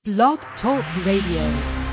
Blog Talk Radio.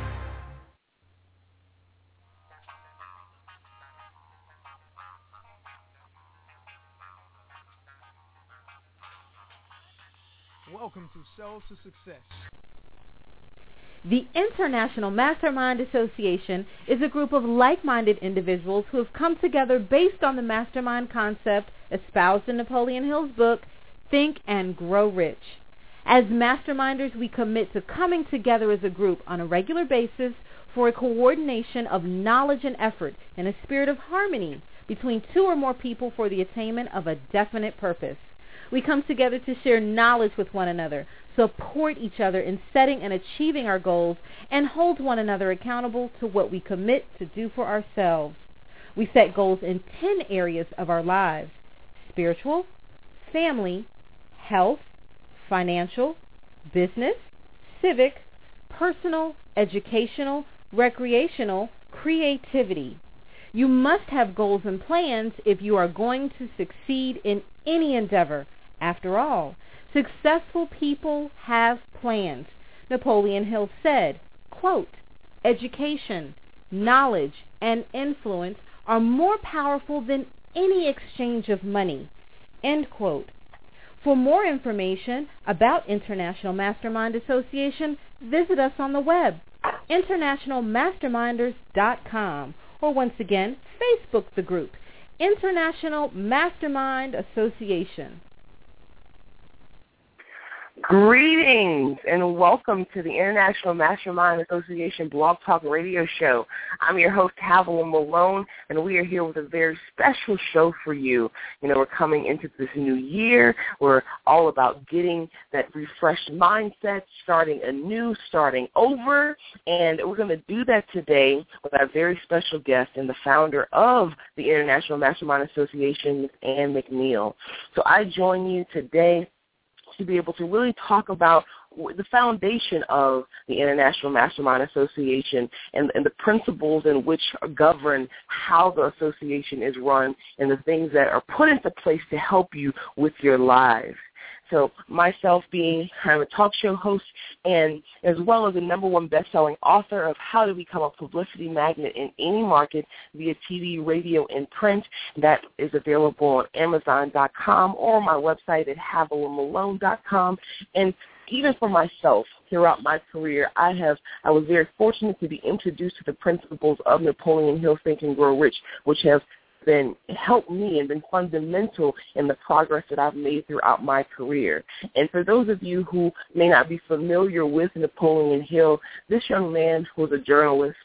Welcome to Cells to Success. The International Mastermind Association is a group of like-minded individuals who have come together based on the mastermind concept espoused in Napoleon Hill's book, Think and Grow Rich. As masterminders, we commit to coming together as a group on a regular basis for a coordination of knowledge and effort in a spirit of harmony between two or more people for the attainment of a definite purpose. We come together to share knowledge with one another, support each other in setting and achieving our goals, and hold one another accountable to what we commit to do for ourselves. We set goals in 10 areas of our lives: spiritual, family, health, financial, business, civic, personal, educational, recreational, creativity. You must have goals and plans if you are going to succeed in any endeavor. After all, successful people have plans. Napoleon Hill said, quote, "Education, knowledge, and influence are more powerful than any exchange of money." End quote. For more information about International Mastermind Association, visit us on the web, internationalmasterminders.com, or once again, Facebook the group, International Mastermind Association. Greetings and welcome to the International Mastermind Association Blog Talk Radio Show. I'm your host, Havilah Malone, and we are here with a very special show for you. You know, we're coming into this new year. We're all about getting that refreshed mindset, starting anew, starting over, and we're going to do that today with our very special guest and the founder of the International Mastermind Association, Ms. Ann McNeil. So I join you today to be able to really talk about the foundation of the International Mastermind Association and the principles in which govern how the association is run and the things that are put into place to help you with your lives. So myself being I'm a talk show host and as well as a #1 best-selling author of How to Become a Publicity Magnet in Any Market via TV, radio, and print. That is available on Amazon.com or my website at HavilahMalone.com. And even for myself, throughout my career, I was very fortunate to be introduced to the principles of Napoleon Hill's Think and Grow Rich, which have been helped me and been fundamental in the progress that I've made throughout my career. And for those of you who may not be familiar with Napoleon Hill, this young man was a journalist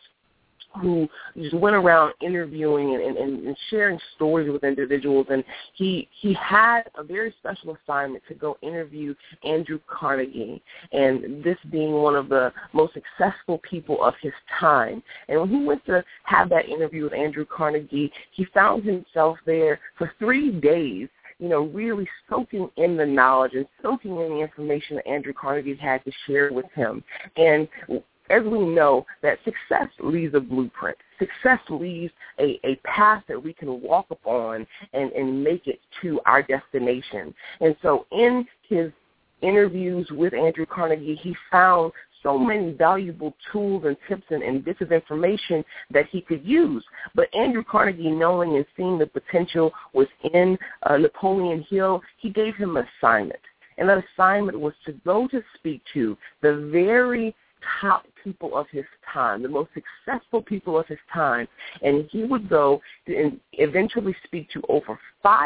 who just went around interviewing and sharing stories with individuals, and he had a very special assignment to go interview Andrew Carnegie, and this being one of the most successful people of his time. And when he went to have that interview with Andrew Carnegie, he found himself there for 3 days, you know, really soaking in the knowledge and soaking in the information that Andrew Carnegie had to share with him. And as we know, that success leaves a blueprint. Success leaves a path that we can walk upon and make it to our destination. And so in his interviews with Andrew Carnegie, he found so many valuable tools and tips and bits of information that he could use. But Andrew Carnegie, knowing and seeing the potential within Napoleon Hill, he gave him an assignment. And that assignment was to go to speak to the very top people of his time, the most successful people of his time, and he would go and eventually speak to over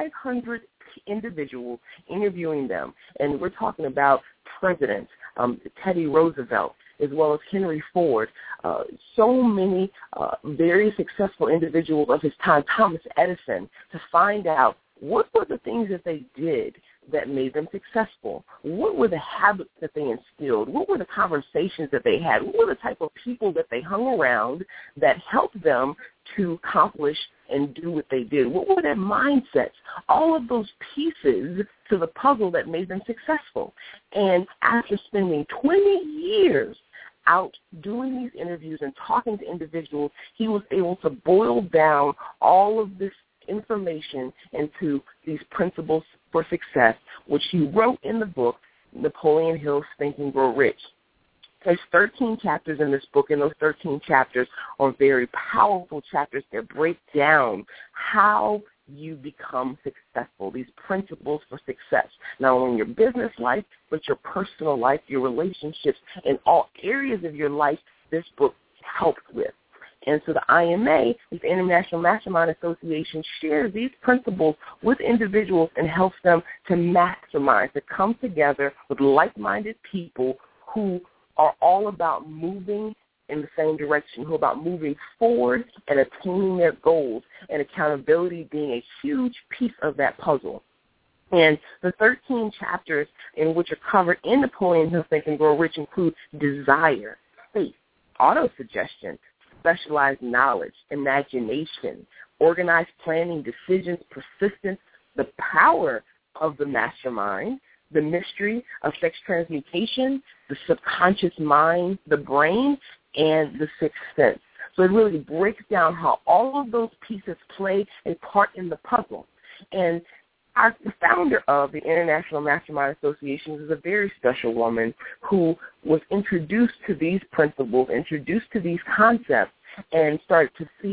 500 individuals, interviewing them. And we're talking about presidents, Teddy Roosevelt, as well as Henry Ford, so many very successful individuals of his time, Thomas Edison, to find out what were the things that they did that made them successful? What were the habits that they instilled? What were the conversations that they had? What were the type of people that they hung around that helped them to accomplish and do what they did? What were their mindsets? All of those pieces to the puzzle that made them successful. And after spending 20 years out doing these interviews and talking to individuals, he was able to boil down all of this information into these principles for success, which he wrote in the book, Napoleon Hill's Think and Grow Rich. There's 13 chapters in this book, and those 13 chapters are very powerful chapters that break down how you become successful, these principles for success, not only in your business life, but your personal life, your relationships, and all areas of your life this book helps with. And so the IMA, the International Mastermind Association, shares these principles with individuals and helps them to maximize, to come together with like-minded people who are all about moving in the same direction, who are about moving forward and attaining their goals, and accountability being a huge piece of that puzzle. And the 13 chapters in which are covered in Napoleon Hill Think and Grow Rich include desire, faith, autosuggestion, specialized knowledge, imagination, organized planning, decisions, persistence, the power of the mastermind, the mystery of sex transmutation, the subconscious mind, the brain, and the sixth sense. So it really breaks down how all of those pieces play a part in the puzzle. And the founder of the International Mastermind Association is a very special woman who was introduced to these principles, introduced to these concepts, and started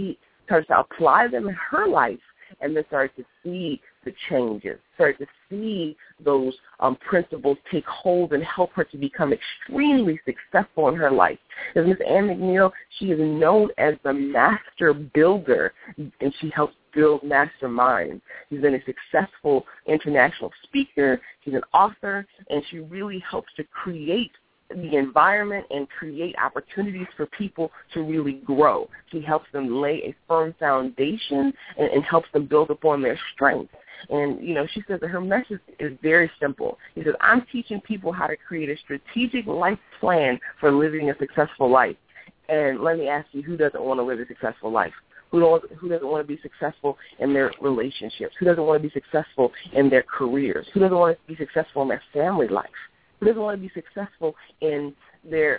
to apply them in her life, and then started to see the changes, started to see those principles take hold and help her to become extremely successful in her life. As Ms. Ann McNeil, she is known as the master builder, and she helps build masterminds. She's been a successful international speaker. She's an author, and she really helps to create the environment and create opportunities for people to really grow. She helps them lay a firm foundation and helps them build upon their strengths. And, she says that her message is very simple. She says, I'm teaching people how to create a strategic life plan for living a successful life. And let me ask you, who doesn't want to live a successful life? Who doesn't want to be successful in their relationships? Who doesn't want to be successful in their careers? Who doesn't want to be successful in their family life? Who doesn't want to be successful in their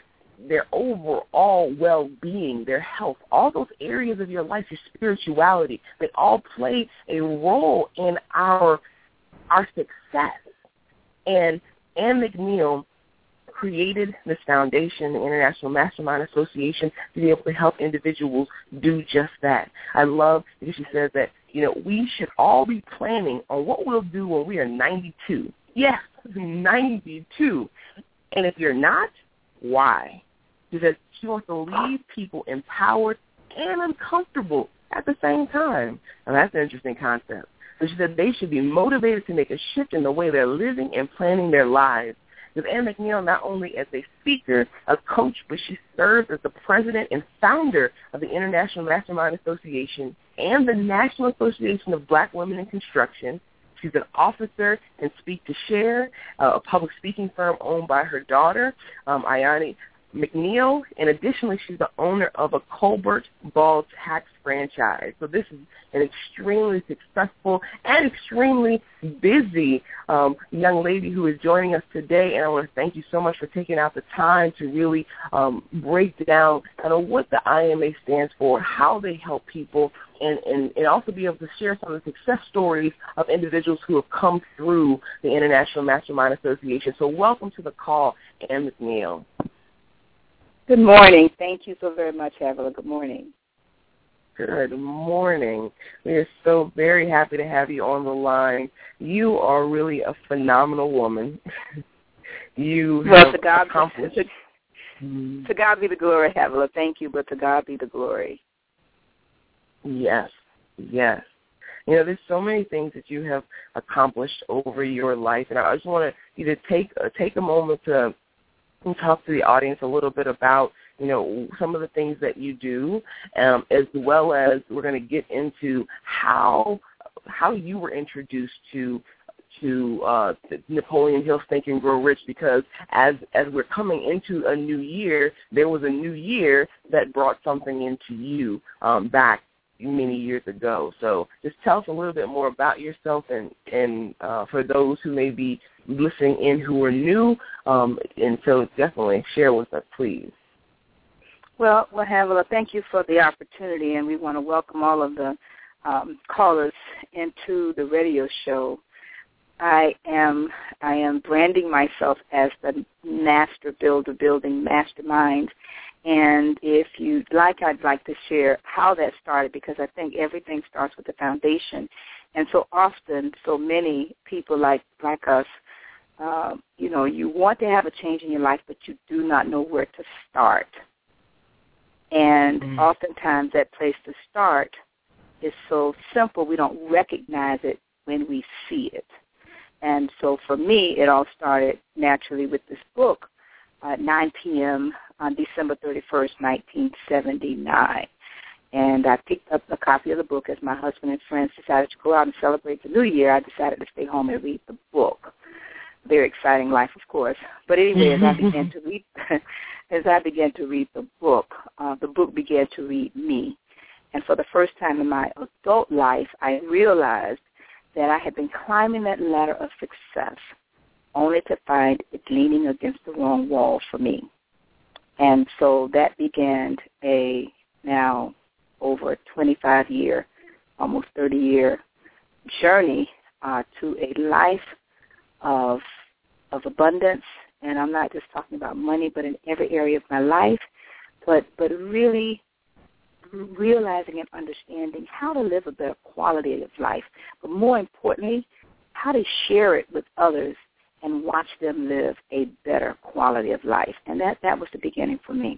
overall well-being, their health, all those areas of your life, your spirituality, they all play a role in our success. And Ann McNeil created this foundation, the International Mastermind Association, to be able to help individuals do just that. I love because she says that, we should all be planning on what we'll do when we are 92. Yes, 92. And if you're not, why? Because she wants to leave people empowered and uncomfortable at the same time. Now, that's an interesting concept. So she said they should be motivated to make a shift in the way they're living and planning their lives. With Ann McNeil, not only as a speaker, a coach, but she serves as the president and founder of the International Mastermind Association and the National Association of Black Women in Construction. She's an officer in Speak to Share, a public speaking firm owned by her daughter, Ayani McNeil, and additionally, she's the owner of a Colbert Ball tax franchise. So this is an extremely successful and extremely busy young lady who is joining us today, and I want to thank you so much for taking out the time to really break down kind of what the IMA stands for, how they help people, and also be able to share some of the success stories of individuals who have come through the International Mastermind Association. So welcome to the call, Ann McNeil. Good morning. Thank you so very much, Havilah. Good morning. Good morning. We are so very happy to have you on the line. You are really a phenomenal woman. You have accomplished. To God be the glory, Havilah. Thank you, but to God be the glory. Yes, yes. There's so many things that you have accomplished over your life, and I just want you to take a moment to talk to the audience a little bit about, some of the things that you do, as well as we're going to get into how you were introduced to Napoleon Hill's Think and Grow Rich, because as we're coming into a new year, there was a new year that brought something into you back many years ago. So just tell us a little bit more about yourself and for those who may be listening in who are new, and so definitely share with us, please. Well, Havilah, thank you for the opportunity, and we want to welcome all of the callers into the radio show. I am branding myself as the master builder, building mastermind. And if you'd like, I'd like to share how that started, because I think everything starts with the foundation. And so often, so many people like us, you want to have a change in your life, but you do not know where to start. And oftentimes that place to start is so simple, we don't recognize it when we see it. And so for me, it all started naturally with this book, 9 p.m. on December 31st, 1979. And I picked up a copy of the book as my husband and friends decided to go out and celebrate the New Year. I decided to stay home and read the book. Very exciting life, of course. But anyway, as I began to read the book began to read me. And for the first time in my adult life, I realized that I had been climbing that ladder of success only to find it leaning against the wrong wall for me. And so that began a now over 25-year, almost 30-year journey to a life of abundance. And I'm not just talking about money, but in every area of my life, but really realizing and understanding how to live a better quality of life, but more importantly, how to share it with others and watch them live a better quality of life. And that was the beginning for me.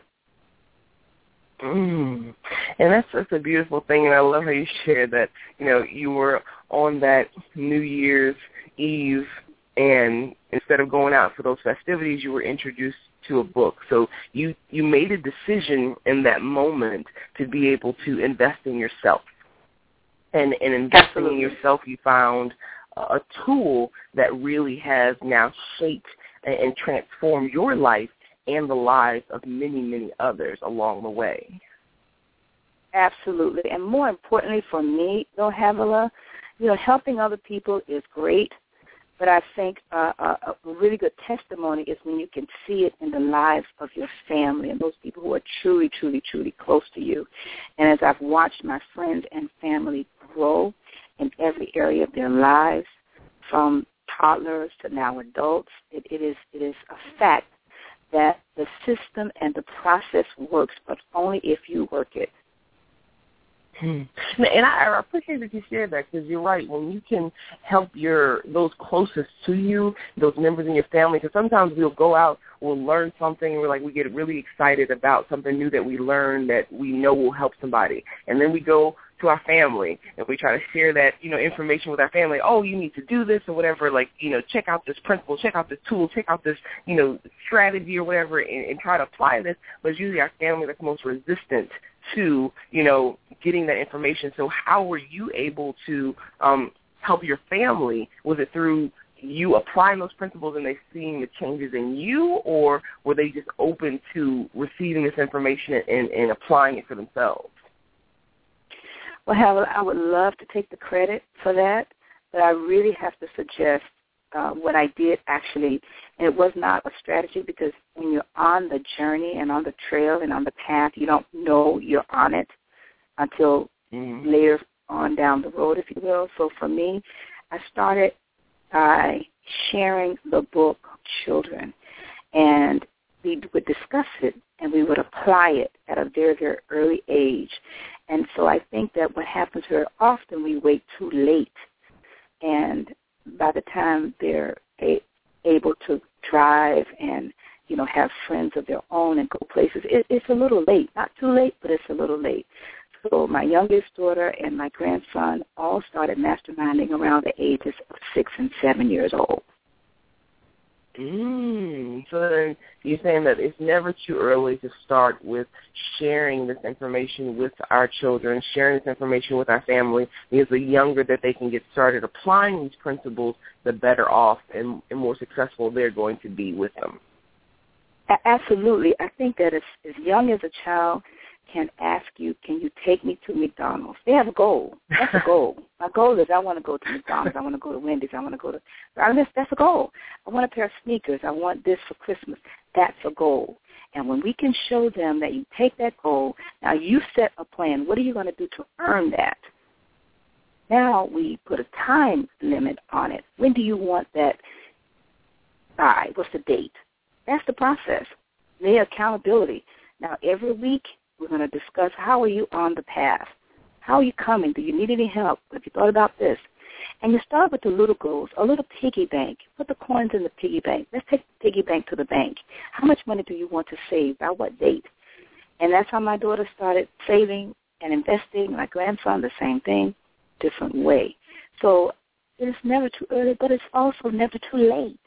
And that's such a beautiful thing, and I love how you shared that, you were on that New Year's Eve, and instead of going out for those festivities, you were introduced to a book. So you made a decision in that moment to be able to invest in yourself. And in investing in yourself, you found a tool that really has now shaped and transformed your life and the lives of many, many others along the way. Absolutely. And more importantly for me, though, Havilah, helping other people is great. But I think a really good testimony is when you can see it in the lives of your family and those people who are truly, truly, truly close to you. And as I've watched my friends and family grow in every area of their lives, from toddlers to now adults, it is a fact that the system and the process works, but only if you work it. And I appreciate that you shared that, because you're right. When you can help those closest to you, those members in your family, because sometimes we'll go out, we'll learn something, and we get really excited about something new that we learn that we know will help somebody. And then we go to our family, and we try to share that, information with our family. Oh, you need to do this or whatever, check out this principle, check out this tool, check out this, strategy or whatever, and try to apply this. But it's usually our family that's most resistant to, getting that information. So how were you able to help your family? Was it through you applying those principles and they seeing the changes in you, or were they just open to receiving this information and applying it for themselves? Well, I would love to take the credit for that, but I really have to suggest what I did actually, and it was not a strategy, because when you're on the journey and on the trail and on the path, you don't know you're on it until later on down the road, if you will. So for me, I started by sharing the book Children, and we would discuss it and we would apply it at a very, very early age. And so I think that what happens very often, we wait too late, and by the time they're able to drive and, have friends of their own and go places, it's a little late. Not too late, but it's a little late. So my youngest daughter and my grandson all started masterminding around the ages of 6 and 7 years old. So then you're saying that it's never too early to start with sharing this information with our children, sharing this information with our family, because the younger that they can get started applying these principles, the better off and more successful they're going to be with them. Absolutely. I think that as young as a child can ask you, can you take me to McDonald's? They have a goal. That's a goal. My goal is I want to go to McDonald's. I want to go to Wendy's. I want to go to that's a goal. I want a pair of sneakers. I want this for Christmas. That's a goal. And when we can show them that you take that goal, now you set a plan. What are you going to do to earn that? Now we put a time limit on it. When do you want that by? What's the date? That's the process. The accountability. Now, every week we're going to discuss how are you on the path. How are you coming? Do you need any help? Have you thought about this? And you start with the little goals, a little piggy bank. Put the coins in the piggy bank. Let's take the piggy bank to the bank. How much money do you want to save? By what date? And that's how my daughter started saving and investing. My grandson, the same thing, different way. So it's never too early, but it's also never too late.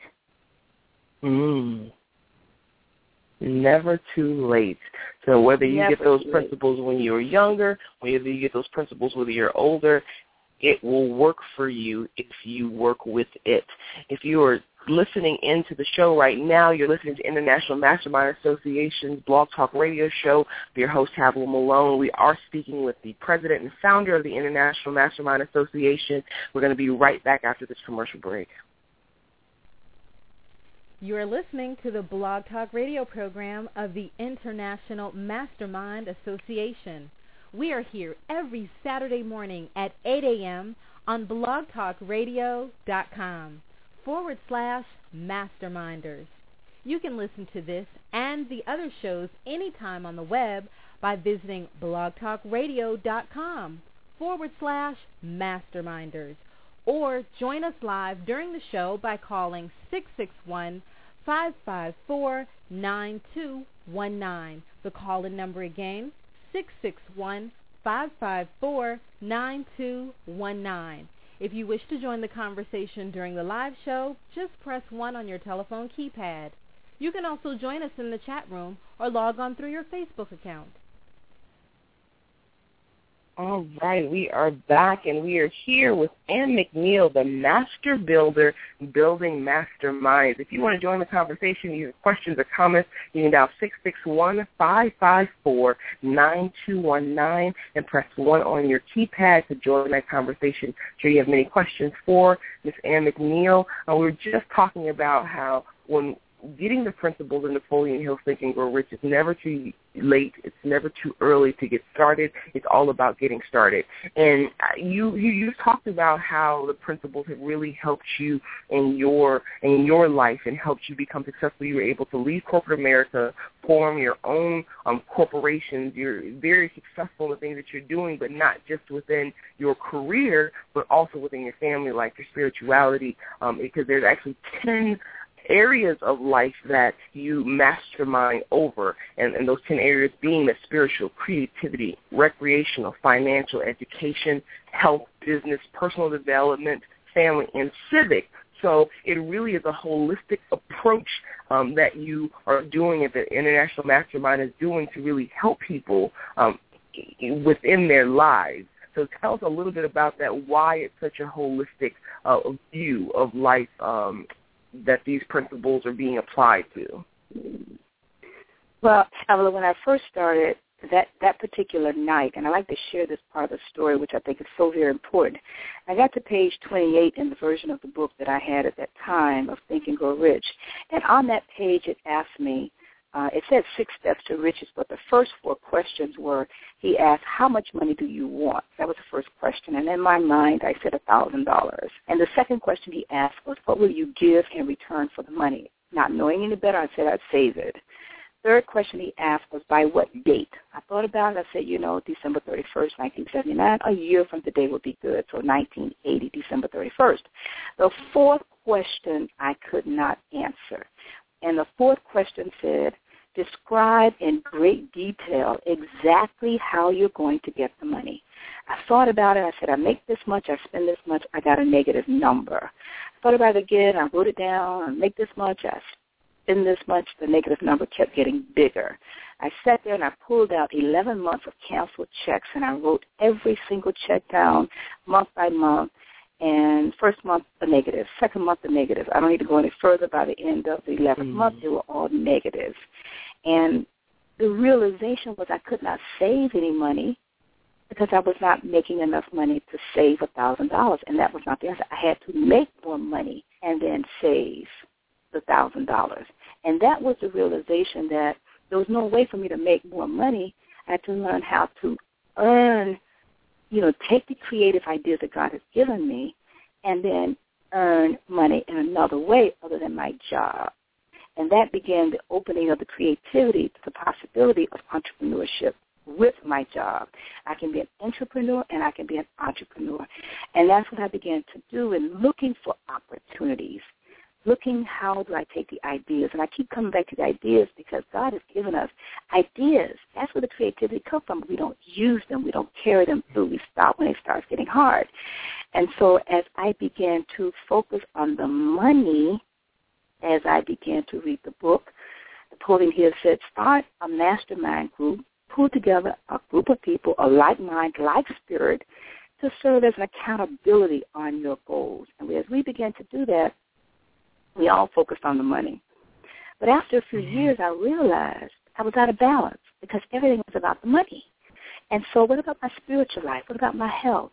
Never too late. So whether you get those Never principles when you're younger, whether you get those principles when you're older, it will work for you if you work with it. If you are listening into the show right now, you're listening to International Mastermind Association's Blog Talk Radio Show. I'm your host, Havilah Malone. We are speaking with the president and founder of the International Mastermind Association. We're going to be right back after this commercial break. You are listening to the Blog Talk Radio program of the International Mastermind Association. We are here every Saturday morning at 8 a.m. on blogtalkradio.com/masterminders. You can listen to this and the other shows anytime on the web by visiting blogtalkradio.com/masterminders. Or join us live during the show by calling 661-554-9219. The call-in number again, 661-554-9219. If you wish to join the conversation during the live show, just press 1 on your telephone keypad. You can also join us in the chat room or log on through your Facebook account. All right, we are back, and we are here with Ann McNeil, the Master Builder, Building Masterminds. If you want to join the conversation, you have questions or comments, you can dial 661-554-9219 and press 1 on your keypad to join that conversation. I'm sure you have many questions for Ms. Ann McNeil. We were just talking about how when getting the principles of Napoleon Hill's Think and Grow Rich, it's never too late. It's never too early to get started. It's all about getting started. And you talked about how the principles have really helped you in your life and helped you become successful. You were able to leave corporate America, form your own corporations. You're very successful in the things that you're doing, but not just within your career, but also within your family life, your spirituality, because there's actually 10 areas of life that you mastermind over, and those 10 areas being the spiritual, creativity, recreational, financial, education, health, business, personal development, family, and civic. So it really is a holistic approach that you are doing, and the International Mastermind is doing to really help people within their lives. So tell us a little bit about that, why it's such a holistic view of life that these principles are being applied to. Well, Havilah, when I first started, that particular night, and I like to share this part of the story, which I think is so very important. I got to page 28 in the version of the book that I had at that time of Think and Grow Rich, and on that page it asked me, it said 6 steps to riches, but the first 4 questions were, he asked, how much money do you want? That was the first question. And in my mind, I said $1,000. And the second question he asked was, what will you give in return for the money? Not knowing any better, I said I'd save it. Third question he asked was, by what date? I thought about it. I said, December 31st, 1979. A year from today would be good, so 1980, December 31st. The fourth question I could not answer. And the fourth question said, describe in great detail exactly how you're going to get the money. I thought about it. I said, I make this much, I spend this much, I got a negative number. I thought about it again. I wrote it down. I make this much, I spend this much. The negative number kept getting bigger. I sat there and I pulled out 11 months of canceled checks, and I wrote every single check down month by month. And first month, a negative. Second month, a negative. I don't need to go any further. By the end of the 11th month, they were all negative. And the realization was I could not save any money because I was not making enough money to save $1,000. And that was not the answer. I had to make more money and then save the $1,000. And that was the realization that there was no way for me to make more money. I had to learn how to earn take the creative ideas that God has given me and then earn money in another way other than my job. And that began the opening of the creativity to the possibility of entrepreneurship with my job. I can be an entrepreneur and I can be an entrepreneur. And that's what I began to do in looking for opportunities, looking how do I take the ideas. And I keep coming back to the ideas because God has given us ideas. That's where the creativity comes from. We don't use them. We don't carry them through. We stop when it starts getting hard. And so as I began to focus on the money, as I began to read the book, Napoleon Hill said, start a mastermind group, pull together a group of people, a like mind, like spirit, to serve as an accountability on your goals. And as we began to do that, we all focused on the money. But after a few years, I realized I was out of balance because everything was about the money. And so what about my spiritual life? What about my health?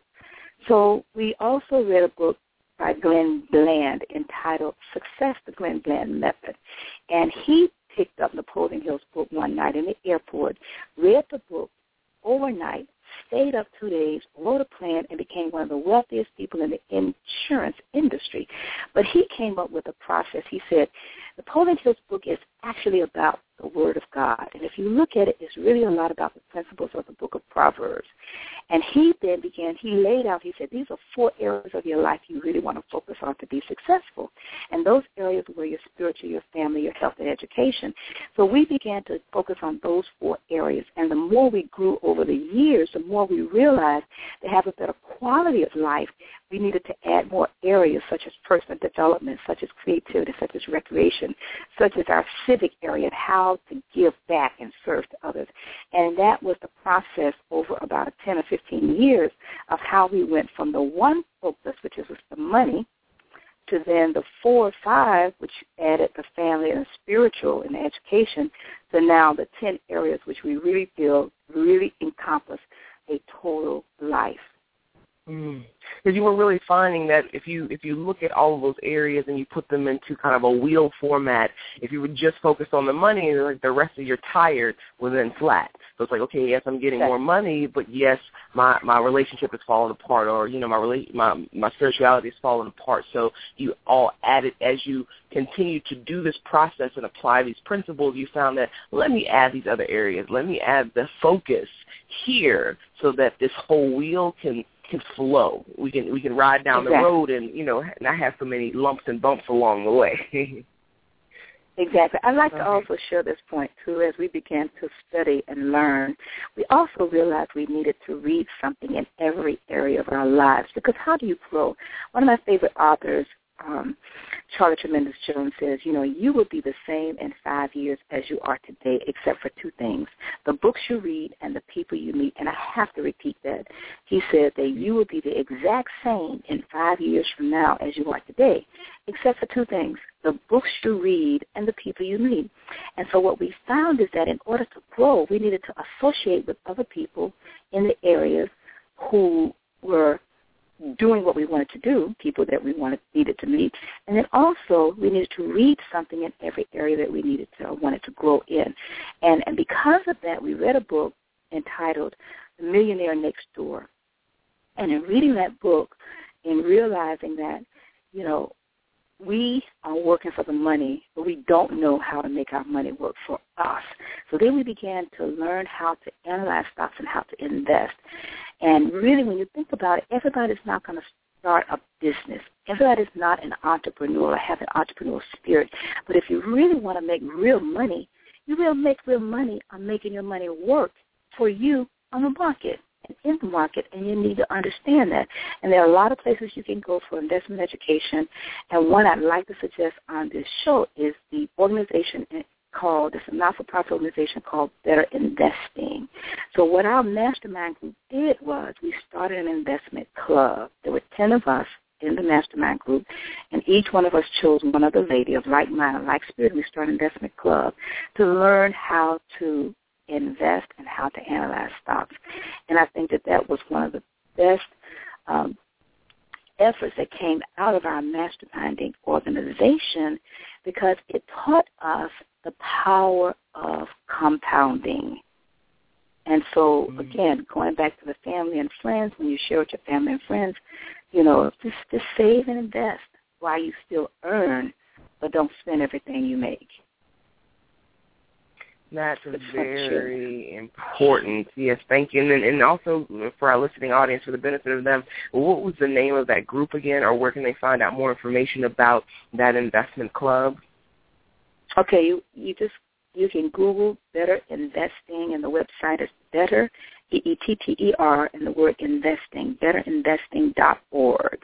So we also read a book by Glenn Bland entitled Success, the Glenn Bland Method. And he picked up Napoleon Hill's book one night in the airport, read the book overnight, stayed up 2 days, wrote a plan, and became one of the wealthiest people in the insurance industry. But he came up with a process. He said, Napoleon Hill's book is actually about the Word of God. And if you look at it, it's really a lot about the principles of the book of Proverbs. And he then laid out, he said, these are 4 areas of your life you really want to focus on to be successful. And those areas were your spiritual, your family, your health, and education. So we began to focus on those 4 areas. And the more we grew over the years, the more we realized to have a better quality of life, we needed to add more areas such as personal development, such as creativity, such as recreation, such as our civic area, and how to give back and serve to others. And that was the process over about 10 or 15 years of how we went from the one focus, which was the money, to then the 4 or 5, which added the family and the spiritual and the education, to now the 10 areas which we really feel really encompass a total life. Because you were really finding that if you look at all of those areas and you put them into kind of a wheel format, if you would just focus on the money, like the rest of your tire was then flat. So it's like, okay, yes, I'm getting more money, but yes, my relationship is falling apart, or my spirituality is falling apart. So you all added, as you continue to do this process and apply these principles, you found that let me add these other areas, let me add the focus here, so that this whole wheel can flow. We can ride down the road and not have so many lumps and bumps along the way. Exactly. I'd like to also share this point, too. As we began to study and learn, we also realized we needed to read something in every area of our lives, because how do you grow? One of my favorite authors, Charlie Tremendous Jones, says, you will be the same in 5 years as you are today, except for 2 things, the books you read and the people you meet. And I have to repeat that. He said that you will be the exact same in 5 years from now as you are today, except for 2 things, the books you read and the people you meet. And so what we found is that in order to grow, we needed to associate with other people in the areas who were doing what we wanted to do, people that we needed to meet, and then also we needed to read something in every area that we wanted to grow in. And because of that, we read a book entitled The Millionaire Next Door. And in reading that book, in realizing that, we are working for the money, but we don't know how to make our money work for us. So then we began to learn how to analyze stocks and how to invest. And really, when you think about it, everybody's not going to start a business. Everybody's not an entrepreneur or have an entrepreneurial spirit. But if you really want to make real money, you will make real money on making your money work for you on the market and in the market, and you need to understand that. And there are a lot of places you can go for investment education, and one I'd like to suggest on this show is the organization it's a not-for-profit organization called Better Investing. So what our mastermind group did was we started an investment club. There were 10 of us in the mastermind group, and each one of us chose one other lady of like mind, like spirit. We started an investment club to learn how to invest and how to analyze stocks. And I think that was one of the best efforts that came out of our masterminding organization, because it taught us the power of compounding. And so, again, going back to the family and friends, when you share with your family and friends, you know, just save and invest while you still earn, but don't spend everything you make. That's very important. Yes, thank you. And also for our listening audience, for the benefit of them, what was the name of that group again, or where can they find out more information about that investment club? Okay, you can Google Better Investing, and the website is Better, Better, and the word investing, betterinvesting.org.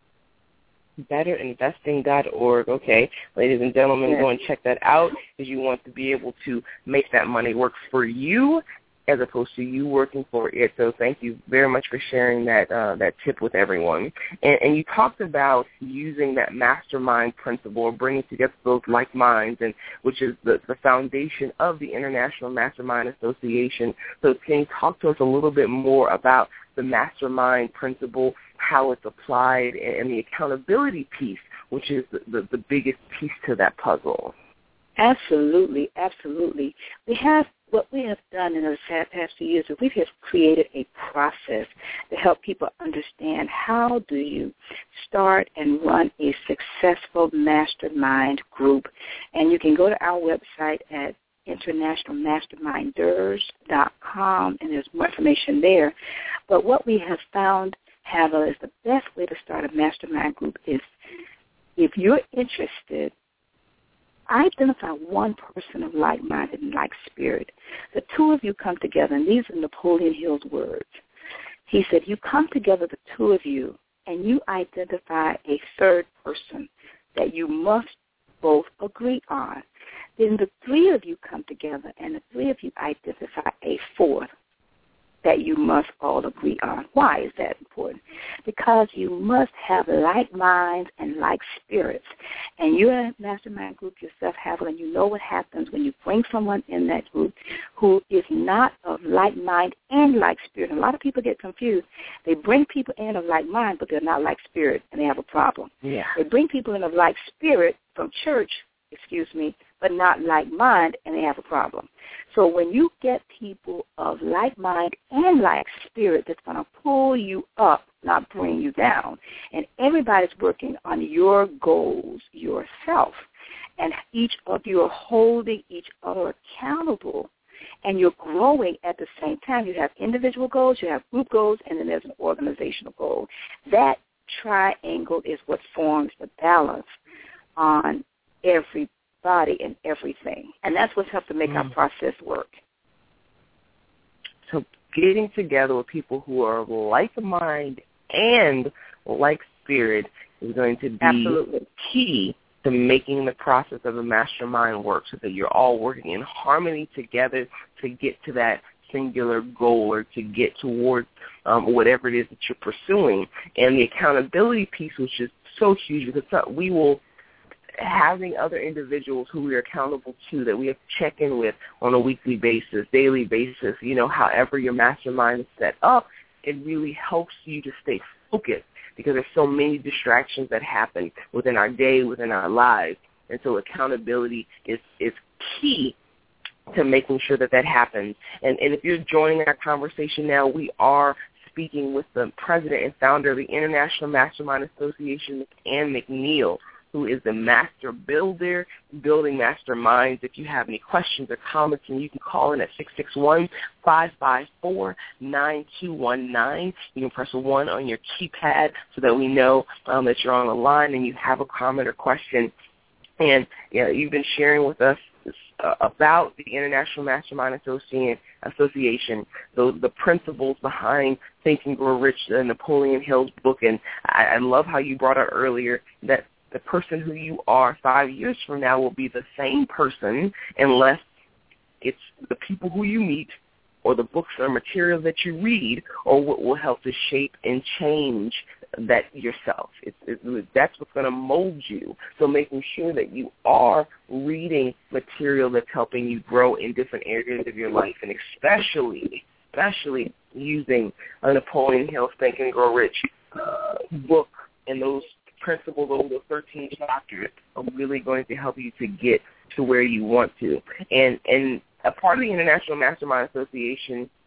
Betterinvesting.org. Okay, ladies and gentlemen, go and check that out because you want to be able to make that money work for you as opposed to you working for it. So thank you very much for sharing that tip with everyone. And you talked about using that mastermind principle, or bringing together those like minds, and which is the foundation of the International Mastermind Association. So can you talk to us a little bit more about the mastermind principle, how it's applied, and the accountability piece, which is the biggest piece to that puzzle? Absolutely, absolutely. What we have done in the past few years is we have created a process to help people understand how do you start and run a successful mastermind group. And you can go to our website at internationalmasterminders.com, and there's more information there. But what we have found, Havilah, is the best way to start a mastermind group is, if you're interested, identify one person of like-minded and like spirit. The two of you come together, and these are Napoleon Hill's words. He said, you come together, the two of you, and you identify a third person that you must both agree on. Then the three of you come together, and the three of you identify a fourth that you must all agree on. Why is that important? Because you must have like minds and like spirits. And you're in a mastermind group yourself, Havilah, and you know what happens when you bring someone in that group who is not of like mind and like spirit. And a lot of people get confused. They bring people in of like mind, but they're not like spirit, and they have a problem. Yeah. They bring people in of like spirit from church, but not like mind, and they have a problem. So when you get people of like mind and like spirit, that's going to pull you up, not bring you down, and everybody's working on your goals yourself, and each of you are holding each other accountable, and you're growing at the same time. You have individual goals, you have group goals, and then there's an organizational goal. That triangle is what forms the balance on everybody and everything. And that's what's helped to make our process work. So getting together with people who are like mind and like spirit is going to be key to making the process of a mastermind work, so that you're all working in harmony together to get to that singular goal, or to get towards whatever it is that you're pursuing. And the accountability piece, which is so huge, because we will having other individuals who we are accountable to, that we have to check in with on a weekly basis, daily basis, however your mastermind is set up, it really helps you to stay focused, because there's so many distractions that happen within our day, within our lives. And so accountability is key to making sure that happens. And if you're joining our conversation now, we are speaking with the president and founder of the International Mastermind Association, Ann McNeil, who is the master builder, building masterminds. If you have any questions or comments, and you can call in at 661-554-9219. You can press 1 on your keypad so that we know that you're on the line and you have a comment or question. And you've been sharing with us about the International Mastermind Association, the principles behind Think and Grow Rich, Napoleon Hill's book. And I love how you brought up earlier that the person who you are 5 years from now will be the same person, unless it's the people who you meet, or the books or material that you read, or what will help to shape and change that yourself. That's what's going to mold you. So making sure that you are reading material that's helping you grow in different areas of your life, and especially using a Napoleon Hill Think and Grow Rich book, and those principles over the 13 chapters are really going to help you to get to where you want to. And a part of the International Mastermind Association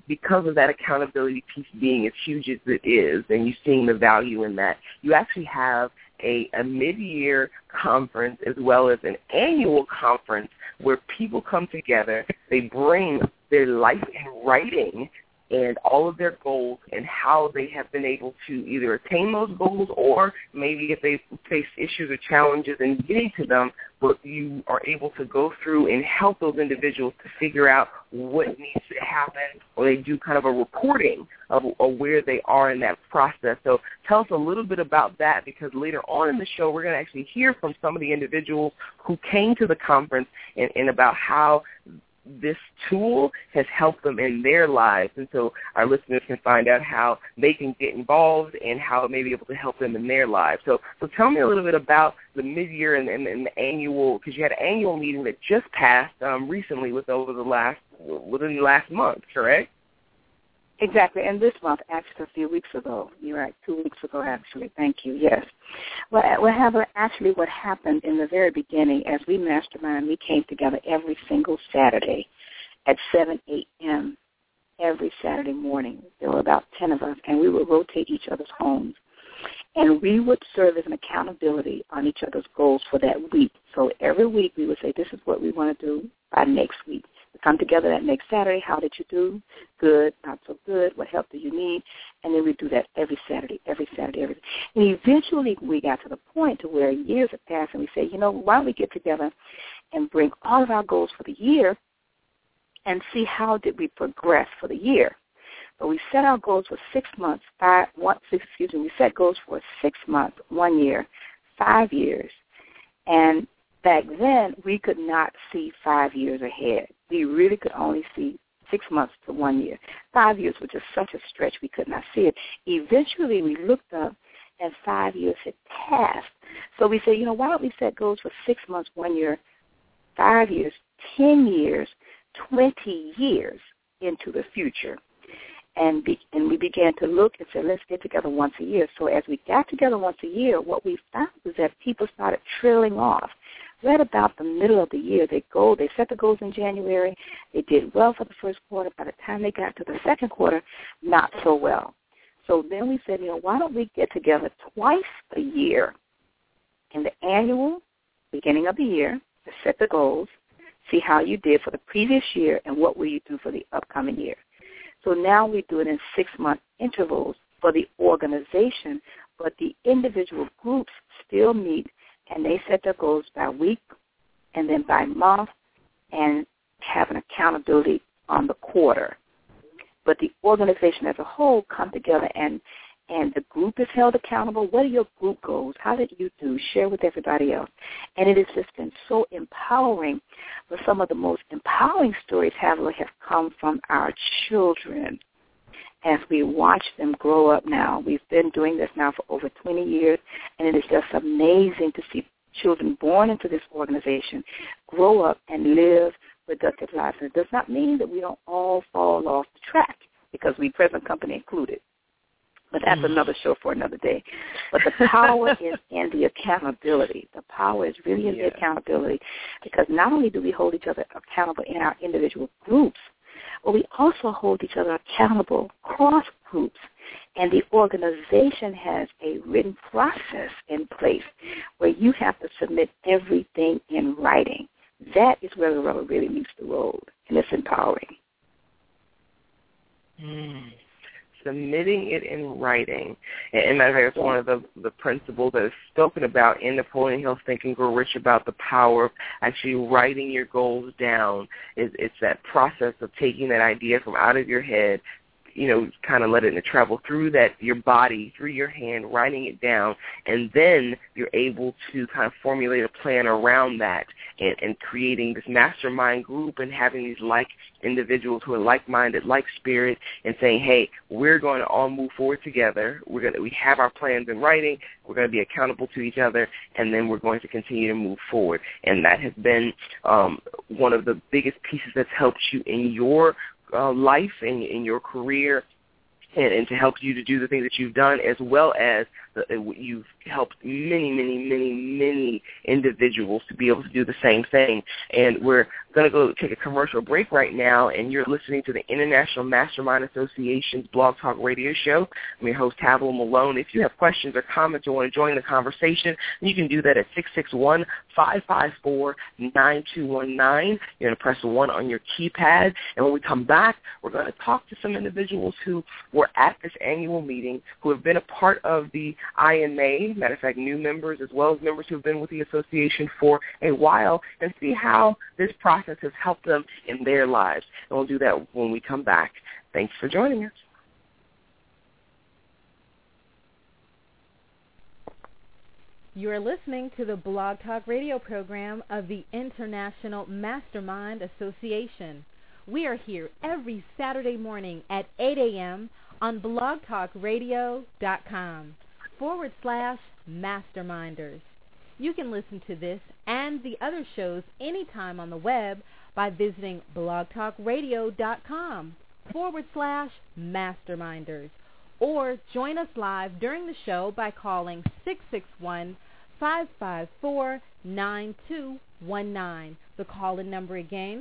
because of that accountability piece being as huge as it is, and you seeing the value in that, you actually have a mid-year conference as well as an annual conference where people come together, they bring their life in writing and all of their goals and how they have been able to either attain those goals or maybe if they face issues or challenges in getting to them, but you are able to go through and help those individuals to figure out what needs to happen, or they do kind of a reporting of where they are in that process. So tell us a little bit about that, because later on in the show we're going to actually hear from some of the individuals who came to the conference and about how this tool has helped them in their lives. And so our listeners can find out how they can get involved and how it may be able to help them in their lives. So tell me a little bit about the mid-year and the annual, because you had an annual meeting that just passed recently within the last month, correct? Exactly, and this month, actually, a few weeks ago. You're right, 2 weeks ago, actually. Thank you, yes. What happened in the very beginning, as we mastermind, we came together every single Saturday at 7 a.m. every Saturday morning. There were about 10 of us, and we would rotate each other's homes. And we would serve as an accountability on each other's goals for that week. So every week we would say, this is what we want to do by next week. We come together that next Saturday. How did you do? Good, not so good. What help do you need? And then we do that every Saturday. And eventually we got to the point to where years have passed and we say, why don't we get together and bring all of our goals for the year and see how did we progress for the year. But we set our goals for 6 months, we set goals for 6 months, 1 year, 5 years. And back then, we could not see 5 years ahead. We really could only see 6 months to 1 year. 5 years was just such a stretch, we could not see it. Eventually, we looked up, and 5 years had passed. So we said, why don't we set goals for 6 months, 1 year, 5 years, 10 years, 20 years into the future. And we began to look and said, let's get together once a year. So as we got together once a year, what we found was that people started trailing off. Right about the middle of the year, they set the goals in January. They did well for the first quarter. By the time they got to the second quarter, not so well. So then we said, why don't we get together twice a year in the annual beginning of the year to set the goals, see how you did for the previous year, and what will you do for the upcoming year. So now we do it in 6-month intervals for the organization, but the individual groups still meet, and they set their goals by week and then by month and have an accountability on the quarter. But the organization as a whole come together, and the group is held accountable. What are your group goals? How did you do? Share with everybody else. And it has just been so empowering. But some of the most empowering stories have come from our children as we watch them grow up now. We've been doing this now for over 20 years, and it is just amazing to see children born into this organization grow up and live productive lives. And it does not mean that we don't all fall off the track, because we, present company included. But that's another show for another day. But the power is in the accountability. The power is really in the accountability, because not only do we hold each other accountable in our individual groups, but we also hold each other accountable cross groups. And the organization has a written process in place where you have to submit everything in writing. That is where the rubber really meets the road, and it's empowering. Submitting it in writing. And matter of fact, it's one of the principles that is spoken about in Napoleon Hill's Think and Grow Rich, about the power of actually writing your goals down. It's that process of taking that idea from out of your head, kind of letting it travel through your body, through your hand, writing it down, and then you're able to kind of formulate a plan around that and creating this mastermind group and having these like individuals who are like-minded, like spirit, and saying, hey, we're going to all move forward together. We have our plans in writing. We're going to be accountable to each other, and then we're going to continue to move forward. And that has been one of the biggest pieces that's helped you in your life and in your career, and to help you to do the things that you've done, as well as you've helped many individuals to be able to do the same thing. And we're going to go take a commercial break right now, and you're listening to the International Mastermind Association's Blog Talk Radio Show. I'm your host, Havilah Malone. If you have questions or comments or want to join the conversation, you can do that at 661-554-9219. You're going to press 1 on your keypad, and when we come back, we're going to talk to some individuals who were at this annual meeting, who have been a part of the IMA, matter of fact, new members as well as members who have been with the association for a while, and see how this process has helped them in their lives. And we'll do that when we come back. Thanks for joining us. You are listening to the Blog Talk Radio program of the International Mastermind Association. We are here every Saturday morning at 8 a.m. on blogtalkradio.com/masterminders. You can listen to this and the other shows anytime on the web by visiting blogtalkradio.com/masterminders, or join us live during the show by calling 661-554-9219. The call-in number again,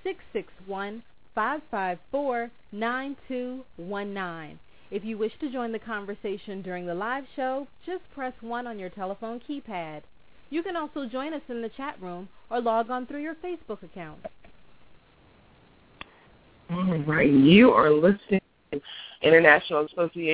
661-554-9219. If you wish to join the conversation during the live show, just press 1 on your telephone keypad. You can also join us in the chat room or log on through your Facebook account. All right, you are listening to International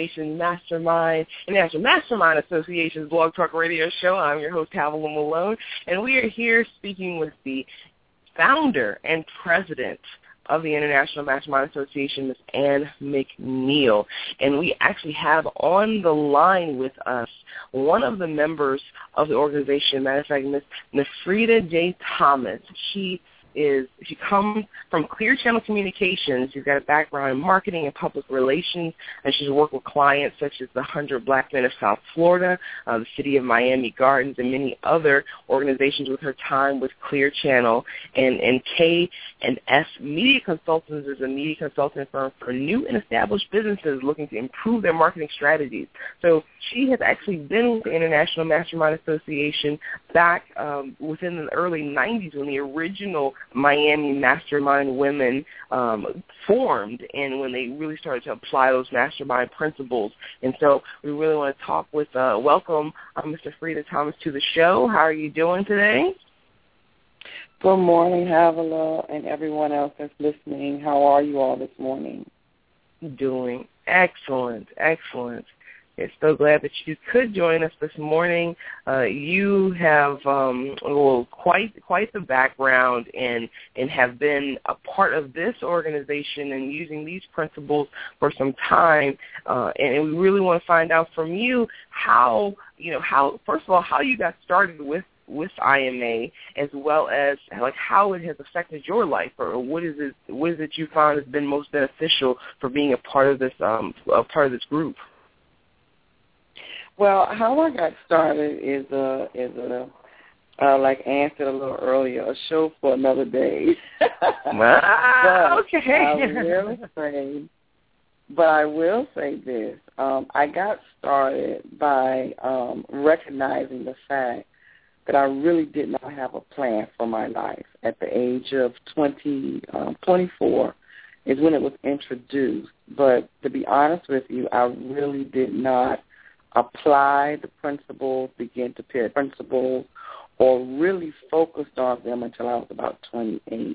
Mastermind Association's Blog Talk Radio Show. I'm your host, Havilah Malone, and we are here speaking with the founder and president of the International Mastermind Association, Ms. Ann McNeil. And we actually have on the line with us one of the members of the organization, matter of fact, Ms. Nefreda J. Thomas. She comes from Clear Channel Communications. She's got a background in marketing and public relations, and she's worked with clients such as the 100 Black Men of South Florida, the City of Miami Gardens, and many other organizations with her time with Clear Channel. And K&S Media Consultants is a media consulting firm for new and established businesses looking to improve their marketing strategies. So she has actually been with the International Mastermind Association back within the early 90s when the original Miami Mastermind women formed, and when they really started to apply those mastermind principles. And so we really want to talk with, welcome Ms. Nefreda Thomas to the show. How are you doing today? Good morning, Havilah, and everyone else that's listening. How are you all this morning? Doing excellent. It's so glad that you could join us this morning. You have quite the background and have been a part of this organization and using these principles for some time. And we really want to find out from you how first of all, how you got started with IMA, as well as like how it has affected your life, or what is it you found has been most beneficial for being a part of this group. Well, how I got started is like Ann said a little earlier, a show for another day. Okay. I will say this. I got started by recognizing the fact that I really did not have a plan for my life. At the age of 24 is when it was introduced. But to be honest with you, I really did not apply the principles, begin to pair principles, or really focused on them until I was about 28.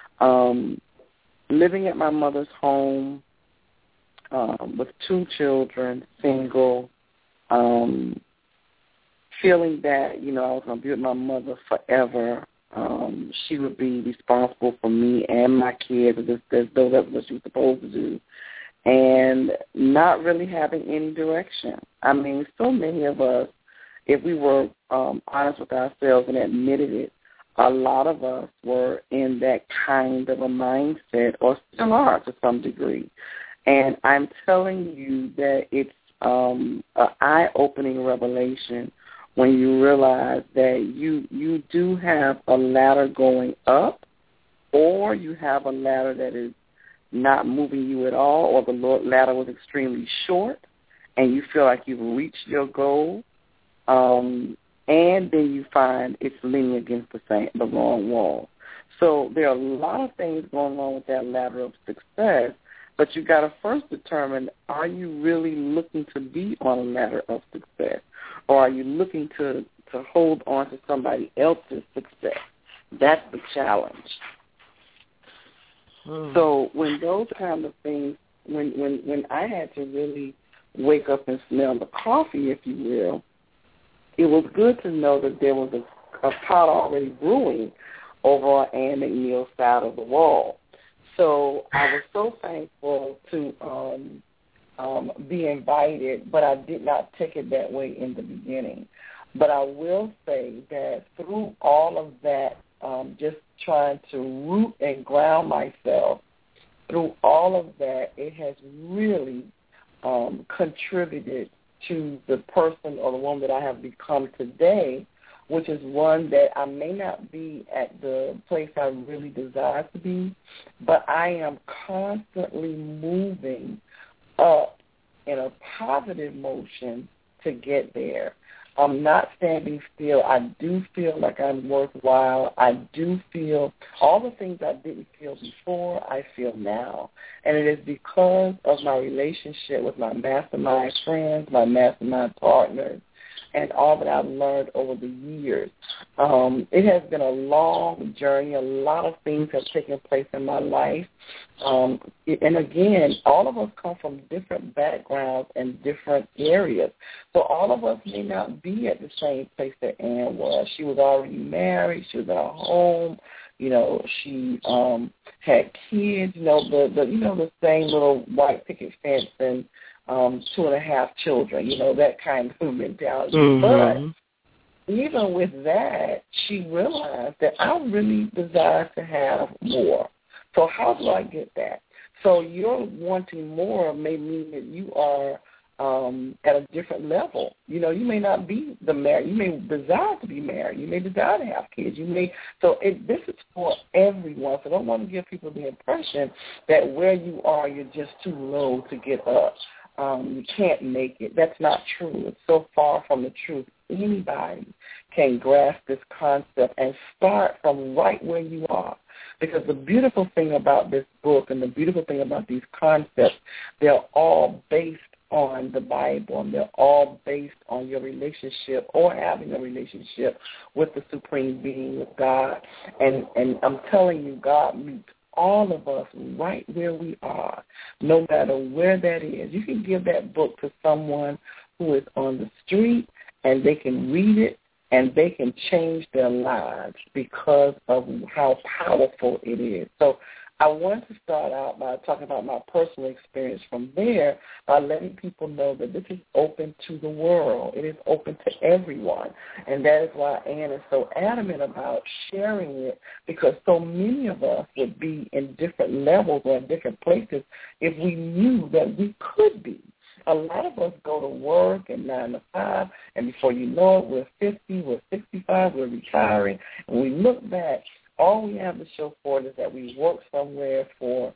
Living at my mother's home with 2 children, single, feeling that, I was going to be with my mother forever. She would be responsible for me and my kids as though that's what she was supposed to do. And not really having any direction. I mean, so many of us, if we were honest with ourselves and admitted it, a lot of us were in that kind of a mindset, or still are to some degree. And I'm telling you that it's an eye-opening revelation when you realize that you do have a ladder going up, or you have a ladder that is not moving you at all, or the ladder was extremely short, and you feel like you've reached your goal, and then you find it's leaning against the wrong wall. So there are a lot of things going on with that ladder of success, but you got to first determine, are you really looking to be on a ladder of success, or are you looking to hold on to somebody else's success? That's the challenge. So when those kind of things, when I had to really wake up and smell the coffee, if you will, it was good to know that there was a pot already brewing over on Ann McNeil's side of the wall. So I was so thankful to be invited, but I did not take it that way in the beginning. But I will say that through all of that, just trying to root and ground myself, through all of that, it has really contributed to the person or the woman that I have become today, which is one that I may not be at the place I really desire to be, but I am constantly moving up in a positive motion to get there. I'm not standing still. I do feel like I'm worthwhile. I do feel all the things I didn't feel before, I feel now. And it is because of my relationship with my mastermind friends, my mastermind partners, and all that I've learned over the years. It has been a long journey. A lot of things have taken place in my life. And again, all of us come from different backgrounds and different areas. So all of us may not be at the same place that Ann was. She was already married. She was at her home. You know, she had kids. You know, the same little white picket fence and 2.5 children, you know, that kind of mentality. Mm-hmm. But even with that, she realized that I really desire to have more. So how do I get that? So your wanting more may mean that you are at a different level. You know, you may not be the married. You may desire to be married. You may desire to have kids. This is for everyone. So I don't want to give people the impression that where you are, you're just too low to get up. You can't make it. That's not true. It's so far from the truth. Anybody can grasp this concept and start from right where you are. Because the beautiful thing about this book and the beautiful thing about these concepts, they're all based on the Bible, and they're all based on your relationship or having a relationship with the Supreme Being, with God. And I'm telling you, God meets all of us right where we are, no matter where that is. You can give that book to someone who is on the street, and they can read it, and they can change their lives because of how powerful it is. So I want to start out by talking about my personal experience from there, by letting people know that this is open to the world. It is open to everyone. And that is why Ann is so adamant about sharing it, because so many of us would be in different levels or in different places if we knew that we could be. A lot of us go to work at 9 to 5, and before you know it, we're 50, we're 65, we're retiring, and we look back. All we have to show for it is that we worked somewhere for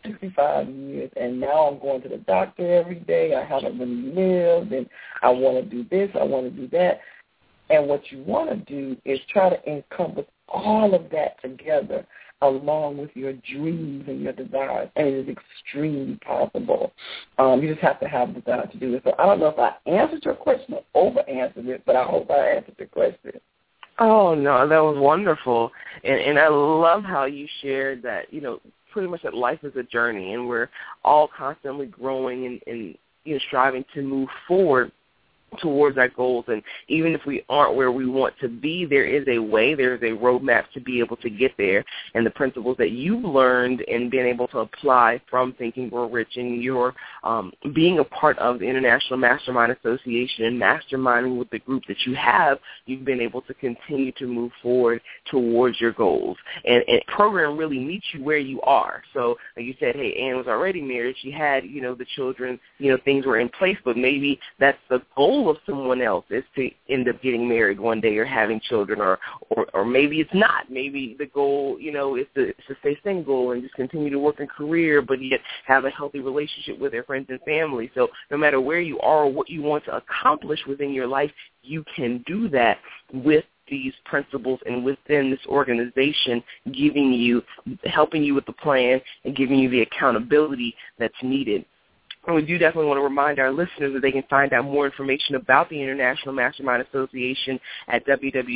65 years, and now I'm going to the doctor every day. I haven't really lived, and I want to do this, I want to do that. And what you want to do is try to encompass all of that together along with your dreams and your desires, and it is extremely possible. You just have to have the desire to do this. So I don't know if I answered your question or over-answered it, but I hope I answered your question. Oh, no, that was wonderful. And I love how you shared that, you know, pretty much that life is a journey, and we're all constantly growing and you know, striving to move forward towards our goals. And even if we aren't where we want to be, there is a way, there is a roadmap to be able to get there. And the principles that you've learned and been able to apply from Think and Grow Rich, and your being a part of the International Mastermind Association and masterminding with the group that you have, you've been able to continue to move forward towards your goals. And the program really meets you where you are. So like you said, hey, Ann was already married. She had, you know, the children, you know, things were in place, but maybe that's the goal goal of someone else is to end up getting married one day or having children, or maybe it's not. Maybe the goal, is to stay single and just continue to work a career, but yet have a healthy relationship with their friends and family. So no matter where you are or what you want to accomplish within your life, you can do that with these principles and within this organization, helping you with the plan and giving you the accountability that's needed. And we do definitely want to remind our listeners that they can find out more information about the International Mastermind Association at